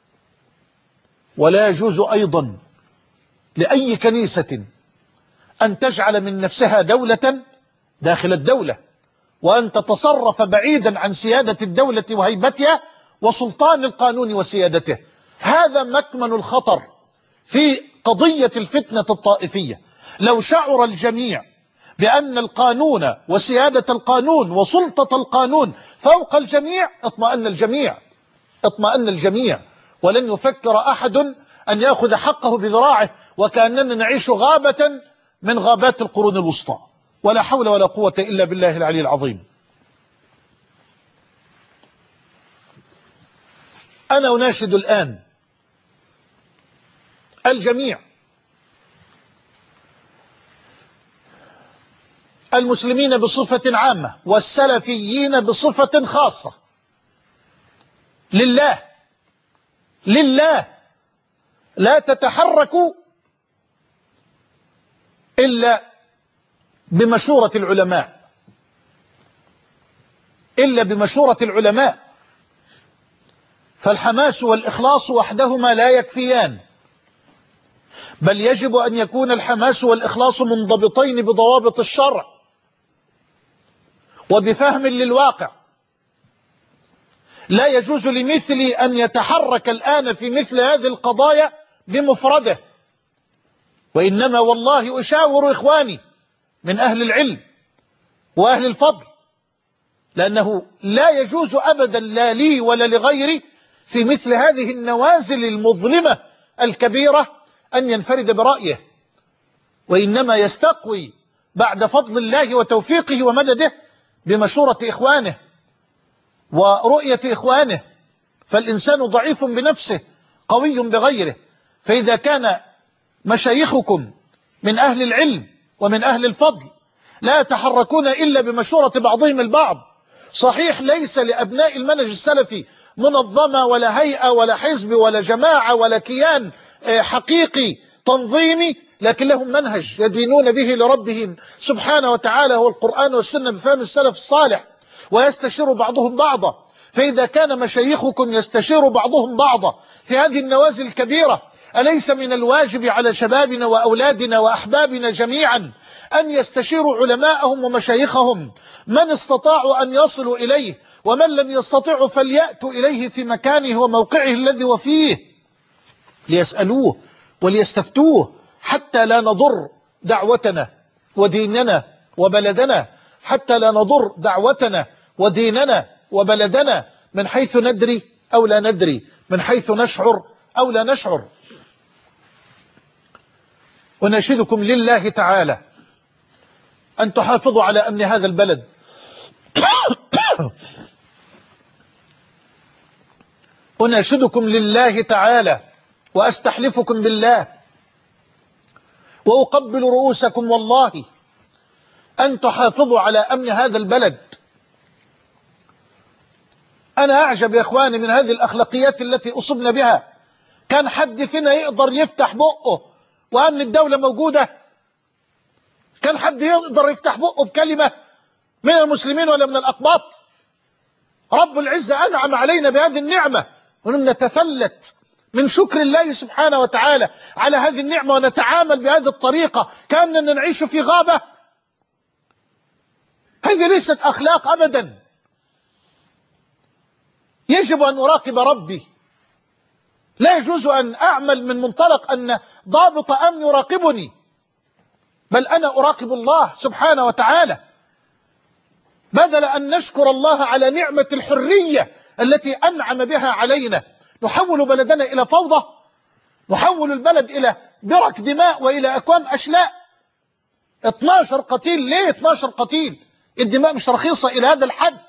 ولا يجوز أيضا لأي كنيسة أن تجعل من نفسها دولة داخل الدولة، وأن تتصرف بعيدا عن سيادة الدولة وهيبتها وسلطان القانون وسيادته. هذا مكمن الخطر في قضية الفتنة الطائفية. لو شعر الجميع بأن القانون وسيادة القانون وسلطة القانون فوق الجميع اطمأن الجميع، ولن يفكر أحد أن يأخذ حقه بذراعه، وكأننا نعيش غابة من غابات القرون الوسطى. ولا حول ولا قوة إلا بالله العلي العظيم. أنا أناشد الآن الجميع، المسلمين بصفة عامة والسلفيين بصفة خاصة، لله لا تتحركوا إلا بمشورة العلماء، فالحماس والإخلاص وحدهما لا يكفيان، بل يجب أن يكون الحماس والإخلاص منضبطين بضوابط الشرع وبفهم للواقع. لا يجوز لمثلي أن يتحرك الآن في مثل هذه القضايا بمفرده، وإنما والله أشاور إخواني من أهل العلم وأهل الفضل، لأنه لا يجوز أبدا لا لي ولا لغيري في مثل هذه النوازل المظلمة الكبيرة أن ينفرد برأيه، وإنما يستقوي بعد فضل الله وتوفيقه ومدده بمشورة إخوانه ورؤية إخوانه. فالإنسان ضعيف بنفسه قوي بغيره. فإذا كان مشايخكم من أهل العلم ومن أهل الفضل لا يتحركون إلا بمشورة بعضهم البعض، صحيح ليس لأبناء المنهج السلفي منظمة ولا هيئة ولا حزب ولا جماعة ولا كيان حقيقي تنظيمي، لكن لهم منهج يدينون به لربهم سبحانه وتعالى، هو القرآن والسنة بفهم السلف الصالح، ويستشير بعضهم بعضا. فإذا كان مشايخكم يستشير بعضهم بعضا في هذه النوازل الكبيرة، أليس من الواجب على شبابنا وأولادنا وأحبابنا جميعا أن يستشيروا علماءهم ومشايخهم من استطاعوا أن يصلوا إليه، ومن لم يستطيعوا فليأتوا إليه في مكانه وموقعه الذي وفيه ليسألوه وليستفتوه، حتى لا نضر دعوتنا وديننا وبلدنا، حتى لا نضر دعوتنا وديننا وبلدنا من حيث ندري أو لا ندري، من حيث نشعر أو لا نشعر. ونشهدكم لله تعالى أن تحافظوا على أمن هذا البلد أناشدكم لله تعالى وأستحلفكم بالله وأقبل رؤوسكم والله أن تحافظوا على أمن هذا البلد. أنا أعجب يا إخواني من هذه الأخلاقيات التي أصبنا بها. كان حد فينا يقدر يفتح بقه وأمن الدولة موجودة؟ كان حد يقدر يفتح بقه بكلمة من المسلمين ولا من الأقباط؟ رب العزة أنعم علينا بهذه النعمة، ونتفلت من شكر الله سبحانه وتعالى على هذه النعمة ونتعامل بهذه الطريقة كأننا نعيش في غابة. هذه ليست أخلاق أبدا. يجب أن أراقب ربي، لا يجوز أن أعمل من منطلق أن ضابط أمن يراقبني، بل أنا أراقب الله سبحانه وتعالى. بدل أن نشكر الله على نعمة الحرية التي أنعم بها علينا نحول بلدنا إلى فوضى، نحول البلد إلى برك دماء وإلى أكوام أشلاء. 12 قتيل، ليه 12 قتيل؟ الدماء مش رخيصة إلى هذا الحد.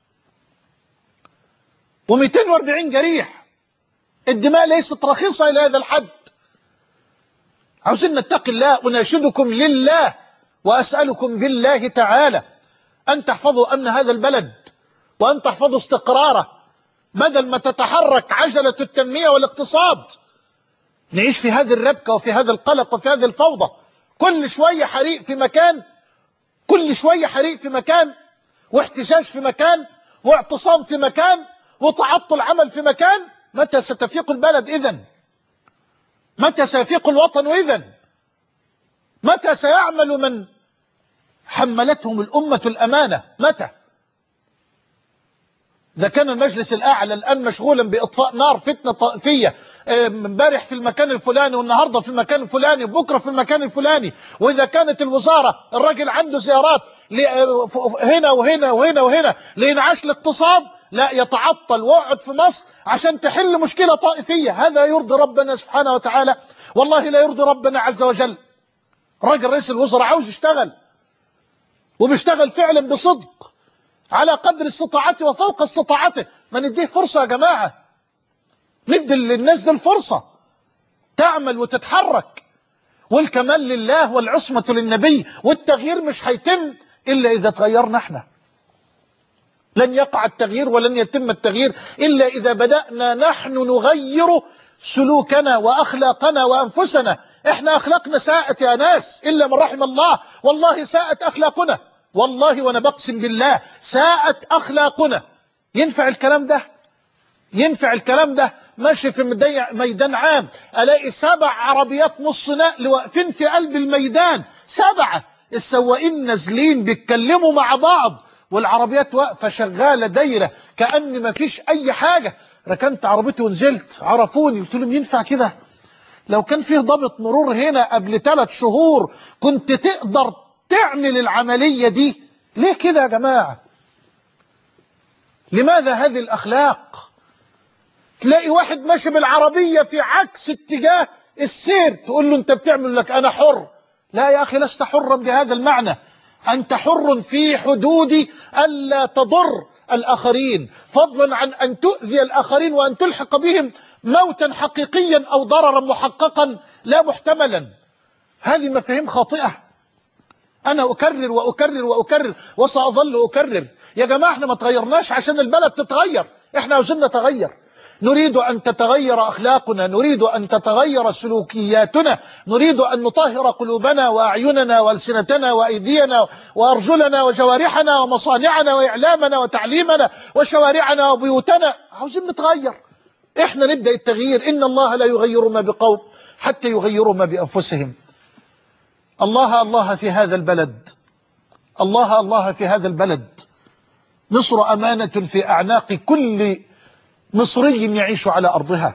و240 جريح، الدماء ليست رخيصة إلى هذا الحد. عاوزين نتقي الله. أناشدكم لله وأسألكم بالله تعالى أن تحفظوا أمن هذا البلد وأن تحفظوا استقراره، بدل ما تتحرك عجلة التنمية والاقتصاد نعيش في هذه الربكة وفي هذا القلق وفي هذه الفوضى. كل شوية حريق في مكان، كل شوية حريق في مكان، واحتجاج في مكان، واعتصام في مكان، وتعطل عمل في مكان. متى ستفيق البلد إذن؟ متى سيفيق الوطن إذن؟ متى سيعمل من حملتهم الأمة الأمانة؟ متى؟ إذا كان المجلس الأعلى الآن مشغولا بإطفاء نار فتنة طائفية، امبارح في المكان الفلاني والنهاردة في المكان الفلاني وبكرة في المكان الفلاني، وإذا كانت الوزارة الراجل عنده زيارات هنا وهنا وهنا وهنا لإنعاش الاقتصاد، لا يتعطل ويقعد في مصر عشان تحل مشكلة طائفية. هذا يرضي ربنا سبحانه وتعالى؟ والله لا يرضي ربنا عز وجل. الراجل رئيس الوزراء عاوز يشتغل، وبيشتغل فعلا بصدق على قدر استطاعته وفوق استطاعته. ما نديه فرصة يا جماعة، ندي للناس دي الفرصة تعمل وتتحرك. والكمال لله والعصمة للنبي، والتغيير مش هيتم إلا إذا تغيرنا احنا. لن يقع التغيير ولن يتم التغيير إلا إذا بدأنا نحن نغير سلوكنا وأخلاقنا وأنفسنا. احنا أخلاقنا ساءت يا ناس إلا من رحم الله. والله ساءت أخلاقنا، والله وأنا بقسم بالله ساءت أخلاقنا. ينفع الكلام ده؟ ينفع الكلام ده؟ ماشي في ميدان عام ألاقي 7 عربيات نص نقل واقفين في قلب الميدان، 7 السواقين نازلين بيتكلموا مع بعض والعربيات واقفة شغالة دايرة كأن ما فيش أي حاجة. ركنت عربيتي ونزلت، عرفوني، قلت لهم ينفع كده؟ لو كان فيه ضابط مرور هنا قبل 3 شهور كنت تقدر تعمل العملية دي. ليه كده يا جماعة؟ لماذا هذه الأخلاق؟ تلاقي واحد ماشي بالعربية في عكس اتجاه السير تقول له أنت بتعمل، لك أنا حر. لا يا أخي، لست حرا بهذا المعنى. أنت حر في حدود ألا تضر الآخرين، فضلا عن أن تؤذي الآخرين وأن تلحق بهم موتا حقيقيا أو ضررا محققا لا محتملا. هذه مفاهيم خاطئة. أنا أكرر وأكرر وأكرر وسأظل أكرر. يا جماعة احنا ما تغيرناش عشان البلد تتغير، احنا عاوزين نتغير. نريد أن تتغير أخلاقنا، نريد أن تتغير سلوكياتنا، نريد أن نطهر قلوبنا وأعيننا وألسنتنا وأيدينا وأرجلنا وجوارحنا ومصانعنا وإعلامنا وتعليمنا وشوارعنا وبيوتنا. عاوزين نتغير، احنا نبدأ التغيير. إن الله لا يغير ما بقوم حتى يغيروا ما بأنفسهم. الله الله في هذا البلد، الله الله في هذا البلد. مصر أمانة في أعناق كل مصري يعيش على أرضها.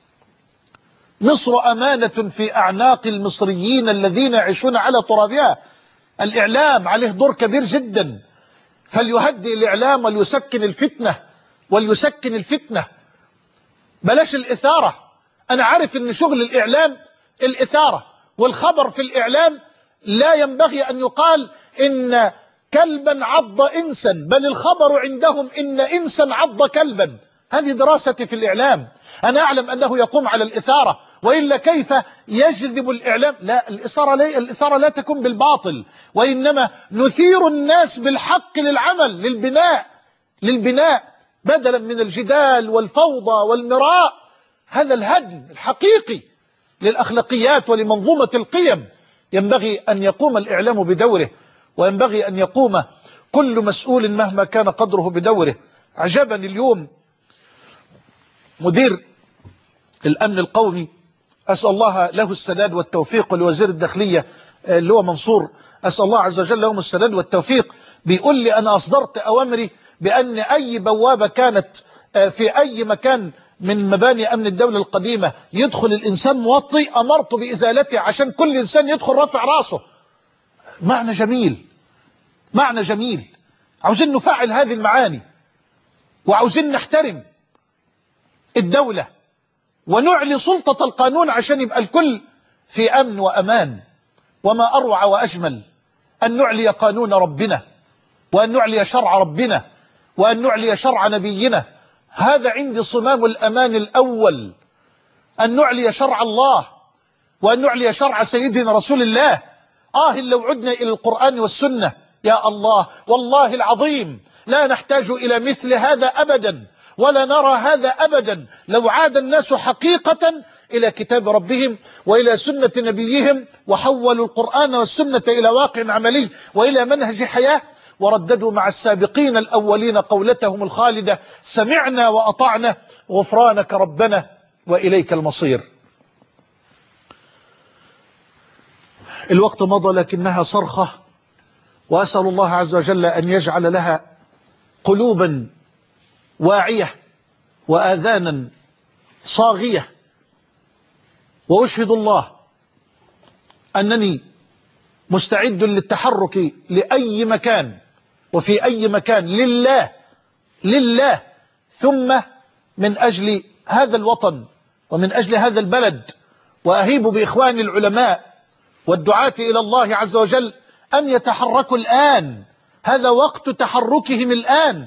مصر أمانة في أعناق المصريين الذين يعيشون على ترابها. الإعلام عليه دور كبير جدا، فليهدئ الإعلام وليسكن الفتنة، وليسكن الفتنة. بلاش الإثارة. أنا عارف أن شغل الإعلام الإثارة، والخبر في الإعلام لا ينبغي أن يقال إن كلبا عض إنسا، بل الخبر عندهم إن إنسا عض كلبا. هذه دراستي في الإعلام. أنا أعلم أنه يقوم على الإثارة، وإلا كيف يجذب الإعلام؟ لا، الإثارة لا تكون بالباطل، وإنما نثير الناس بالحق للعمل، للبناء بدلا من الجدال والفوضى والمراء. هذا الهدم الحقيقي للأخلاقيات ولمنظومة القيم. ينبغي أن يقوم الإعلام بدوره، وينبغي أن يقوم كل مسؤول مهما كان قدره بدوره. عجبني اليوم مدير الأمن القومي، أسأل الله له السداد والتوفيق، لوزير الداخلية اللي هو منصور، أسأل الله عز وجل لهم السداد والتوفيق، بيقول لي أنا أصدرت أوامري بأن أي بوابة كانت في أي مكان من مباني أمن الدولة القديمة يدخل الإنسان موطي أمرت بإزالته عشان كل إنسان يدخل رافع راسه. معنى جميل، معنى جميل. عاوزين نفعل هذه المعاني، وعاوزين نحترم الدولة ونعلي سلطة القانون عشان يبقى الكل في أمن وأمان. وما أروع وأجمل أن نعلي قانون ربنا، وأن نعلي شرع ربنا، وأن نعلي شرع نبينا. هذا عندي صمام الأمان الأول، أن نعلي شرع الله، وأن نعلي شرع سيدنا رسول الله. لو عدنا إلى القرآن والسنة يا الله، والله العظيم لا نحتاج إلى مثل هذا أبدا، ولا نرى هذا أبدا. لو عاد الناس حقيقة إلى كتاب ربهم وإلى سنة نبيهم، وحولوا القرآن والسنة إلى واقع عملي وإلى منهج حياة، ورددوا مع السابقين الأولين قولتهم الخالدة: سمعنا وأطعنا غفرانك ربنا وإليك المصير. الوقت مضى لكنها صرخة، وأسأل الله عز وجل أن يجعل لها قلوبا واعية وآذانا صاغية. وأشهد الله أنني مستعد للتحرك لأي مكان وفي أي مكان لله ثم من أجل هذا الوطن ومن أجل هذا البلد. وأهيب بإخواني العلماء والدعاة إلى الله عز وجل أن يتحركوا الآن، هذا وقت تحركهم الآن،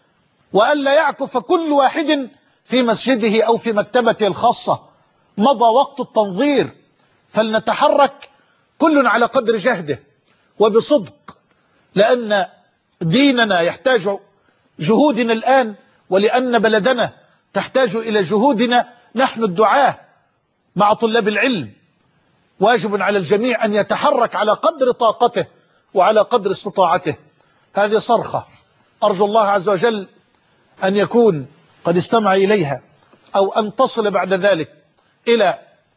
وألا يعكف كل واحد في مسجده أو في مكتبته الخاصة. مضى وقت التنظير، فلنتحرك كل على قدر جهده وبصدق، لأن ديننا يحتاج جهودنا الآن، ولأن بلدنا تحتاج إلى جهودنا نحن الدعاة مع طلاب العلم. واجب على الجميع أن يتحرك على قدر طاقته وعلى قدر استطاعته. هذه صرخة أرجو الله عز وجل أن يكون قد استمع إليها، أو أن تصل بعد ذلك إلى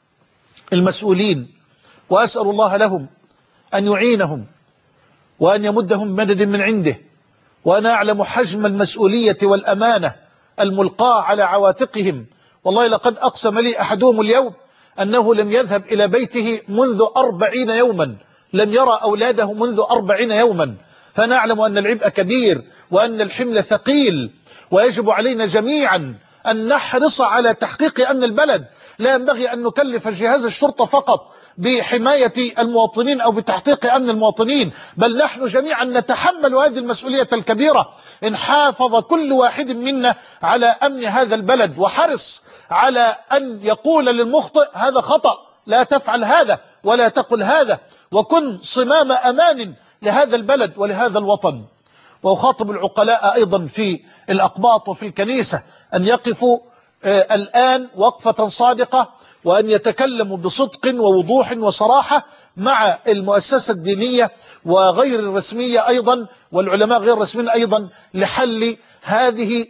المسؤولين، وأسأل الله لهم أن يعينهم وأن يمدهم بمدد من عنده. وأنا أعلم حجم المسؤولية والأمانة الملقاة على عواتقهم. والله لقد أقسم لي أحدهم اليوم أنه لم يذهب إلى بيته منذ 40 يوما، لم يرى أولاده منذ 40 يوما. فأنا أعلم أن العبء كبير وأن الحمل ثقيل، ويجب علينا جميعا أن نحرص على تحقيق أمن البلد. لا ينبغي أن نكلف جهاز الشرطة فقط بحماية المواطنين أو بتحقيق أمن المواطنين، بل نحن جميعا نتحمل هذه المسؤولية الكبيرة. إن حافظ كل واحد منا على أمن هذا البلد وحرص على أن يقول للمخطئ هذا خطأ، لا تفعل هذا ولا تقل هذا، وكن صمام أمان لهذا البلد ولهذا الوطن. وأخاطب العقلاء أيضا في الأقباط وفي الكنيسة أن يقفوا الآن وقفة صادقة، وأن يتكلموا بصدق ووضوح وصراحة مع المؤسسة الدينية وغير الرسمية أيضا، والعلماء غير الرسميين أيضا، لحل هذه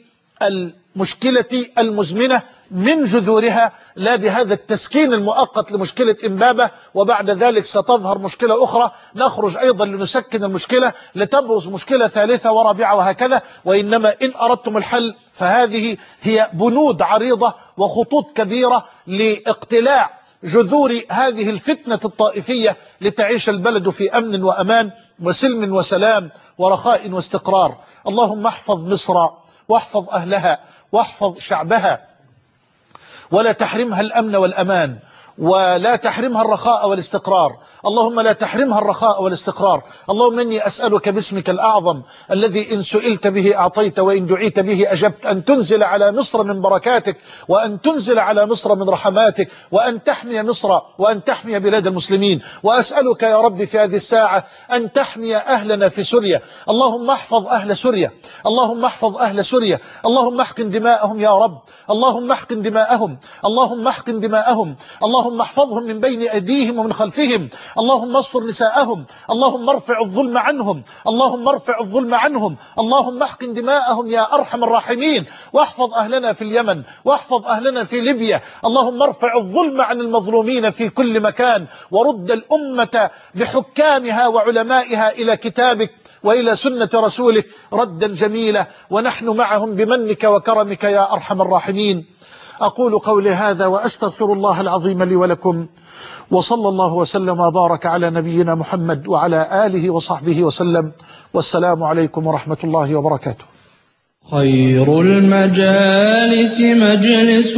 المشكلة المزمنة من جذورها، لا بهذا التسكين المؤقت لمشكلة إمبابة وبعد ذلك ستظهر مشكلة أخرى نخرج أيضا لنسكن المشكلة لتبرز مشكلة ثالثة ورابعة وهكذا. وإنما إن أردتم الحل فهذه هي بنود عريضة وخطوط كبيرة لاقتلاع جذور هذه الفتنة الطائفية لتعيش البلد في أمن وأمان وسلم وسلام ورخاء واستقرار. اللهم احفظ مصر واحفظ أهلها واحفظ شعبها، ولا تحرمها الأمن والأمان، ولا تحرمها الرخاء والاستقرار، اللهم لا تحرمها الرخاء والاستقرار. اللهم إني أسألك باسمك الأعظم الذي إن سئلت به أعطيت وإن دعيت به أجبت، أن تنزل على مصر من بركاتك، وأن تنزل على مصر من رحماتك، وأن تحمي مصر وأن تحمي بلاد المسلمين. وأسألك يا رب في هذه الساعة أن تحمي أهلنا في سوريا، اللهم احفظ أهل سوريا، اللهم احفظ أهل سوريا، اللهم احقن دماءهم يا رب، اللهم احقن دماءهم، اللهم احقن دماءهم، اللهم احفظهم من بين أيديهم ومن خلفهم، اللهم استر نساءهم، اللهم ارفع الظلم عنهم، اللهم ارفع الظلم عنهم، اللهم احقن دماءهم يا أرحم الراحمين. واحفظ أهلنا في اليمن، واحفظ أهلنا في ليبيا، اللهم ارفع الظلم عن المظلومين في كل مكان، ورد الأمة بحكامها وعلمائها إلى كتابك وإلى سنة رسولك ردا جميلا، ونحن معهم بمنك وكرمك يا أرحم الراحمين. أقول قولي هذا وأستغفر الله العظيم لي ولكم، وصلى الله وسلم وبارك على نبينا محمد وعلى آله وصحبه وسلم، والسلام عليكم ورحمة الله وبركاته. خير المجالس مجلس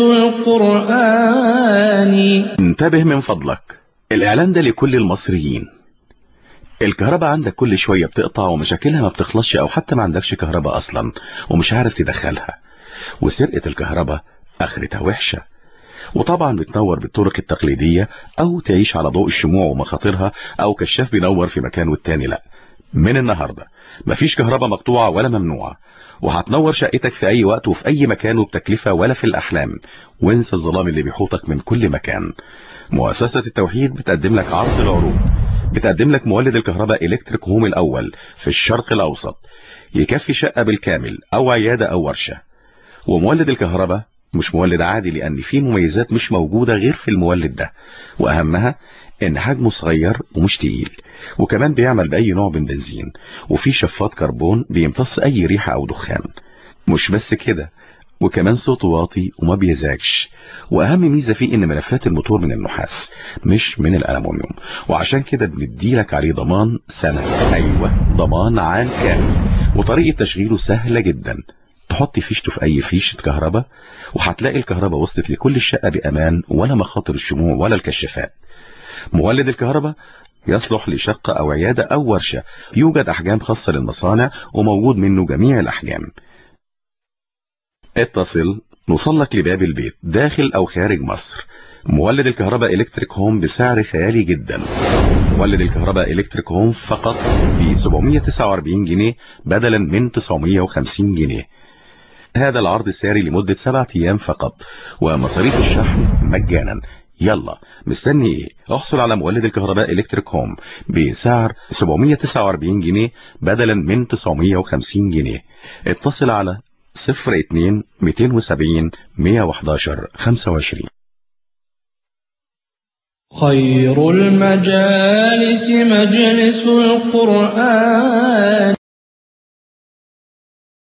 القرآن. انتبه من فضلك، الإعلان ده لكل المصريين. الكهرباء عندك كل شوية بتقطع ومشاكلها ما بتخلصش، أو حتى ما عندكش كهرباء أصلا ومش عارف تدخلها، وسرقة الكهرباء آخرتها وحشة. وطبعا بتنور بالطرق التقليدية، أو تعيش على ضوء الشموع ومخاطرها، أو كشاف بينور في مكان والتاني لا. من النهاردة مفيش كهرباء مقطوعة ولا ممنوعة، وهتنور شقتك في أي وقت وفي أي مكان وبتكلفة ولا في الأحلام. وانسى الظلام اللي بيحوطك من كل مكان. مؤسسة التوحيد بتقدم لك عرض العروض، بتقدم لك مولد الكهرباء إلكتريك هوم الأول في الشرق الأوسط، يكفي شقة بالكامل أو عيادة أو ورشة. ومولد الكهرباء مش مولد عادي، لأن فيه مميزات مش موجودة غير في المولد ده، وأهمها إن حجمه صغير ومش تقيل، وكمان بيعمل بأي نوع من بنزين، وفيه شفاط كربون بيمتص أي ريحة أو دخان. مش بس كده، وكمان صوته واطي وما بيزعجش. واهم ميزه فيه ان ملفات الموتور من النحاس مش من الالومنيوم، وعشان كده بنديلك عليه ضمان سنه. ايوه، ضمان عام كامل. وطريقه تشغيله سهله جدا، تحط فيشته في اي فيشه كهرباء وهتلاقي الكهرباء وصلت لكل الشقه بامان، ولا مخاطر الشموع ولا الكشافات. مولد الكهرباء يصلح لشقه او عياده او ورشه، يوجد احجام خاصه للمصانع وموجود منه جميع الاحجام. اتصل نوصلك لباب البيت داخل او خارج مصر. مولد الكهرباء إلكتريك هوم بسعر خيالي جدا. مولد الكهرباء إلكتريك هوم فقط ب 749 جنيه بدلا من 950 جنيه. هذا العرض ساري لمدة 7 أيام فقط، ومصاريف الشحن مجانا. يلا مستني ايه؟ احصل على مولد الكهرباء إلكتريك هوم بسعر 749 جنيه بدلا من 950 جنيه. اتصل على 02 270 111 25. خير المجالس مجلس القرآن.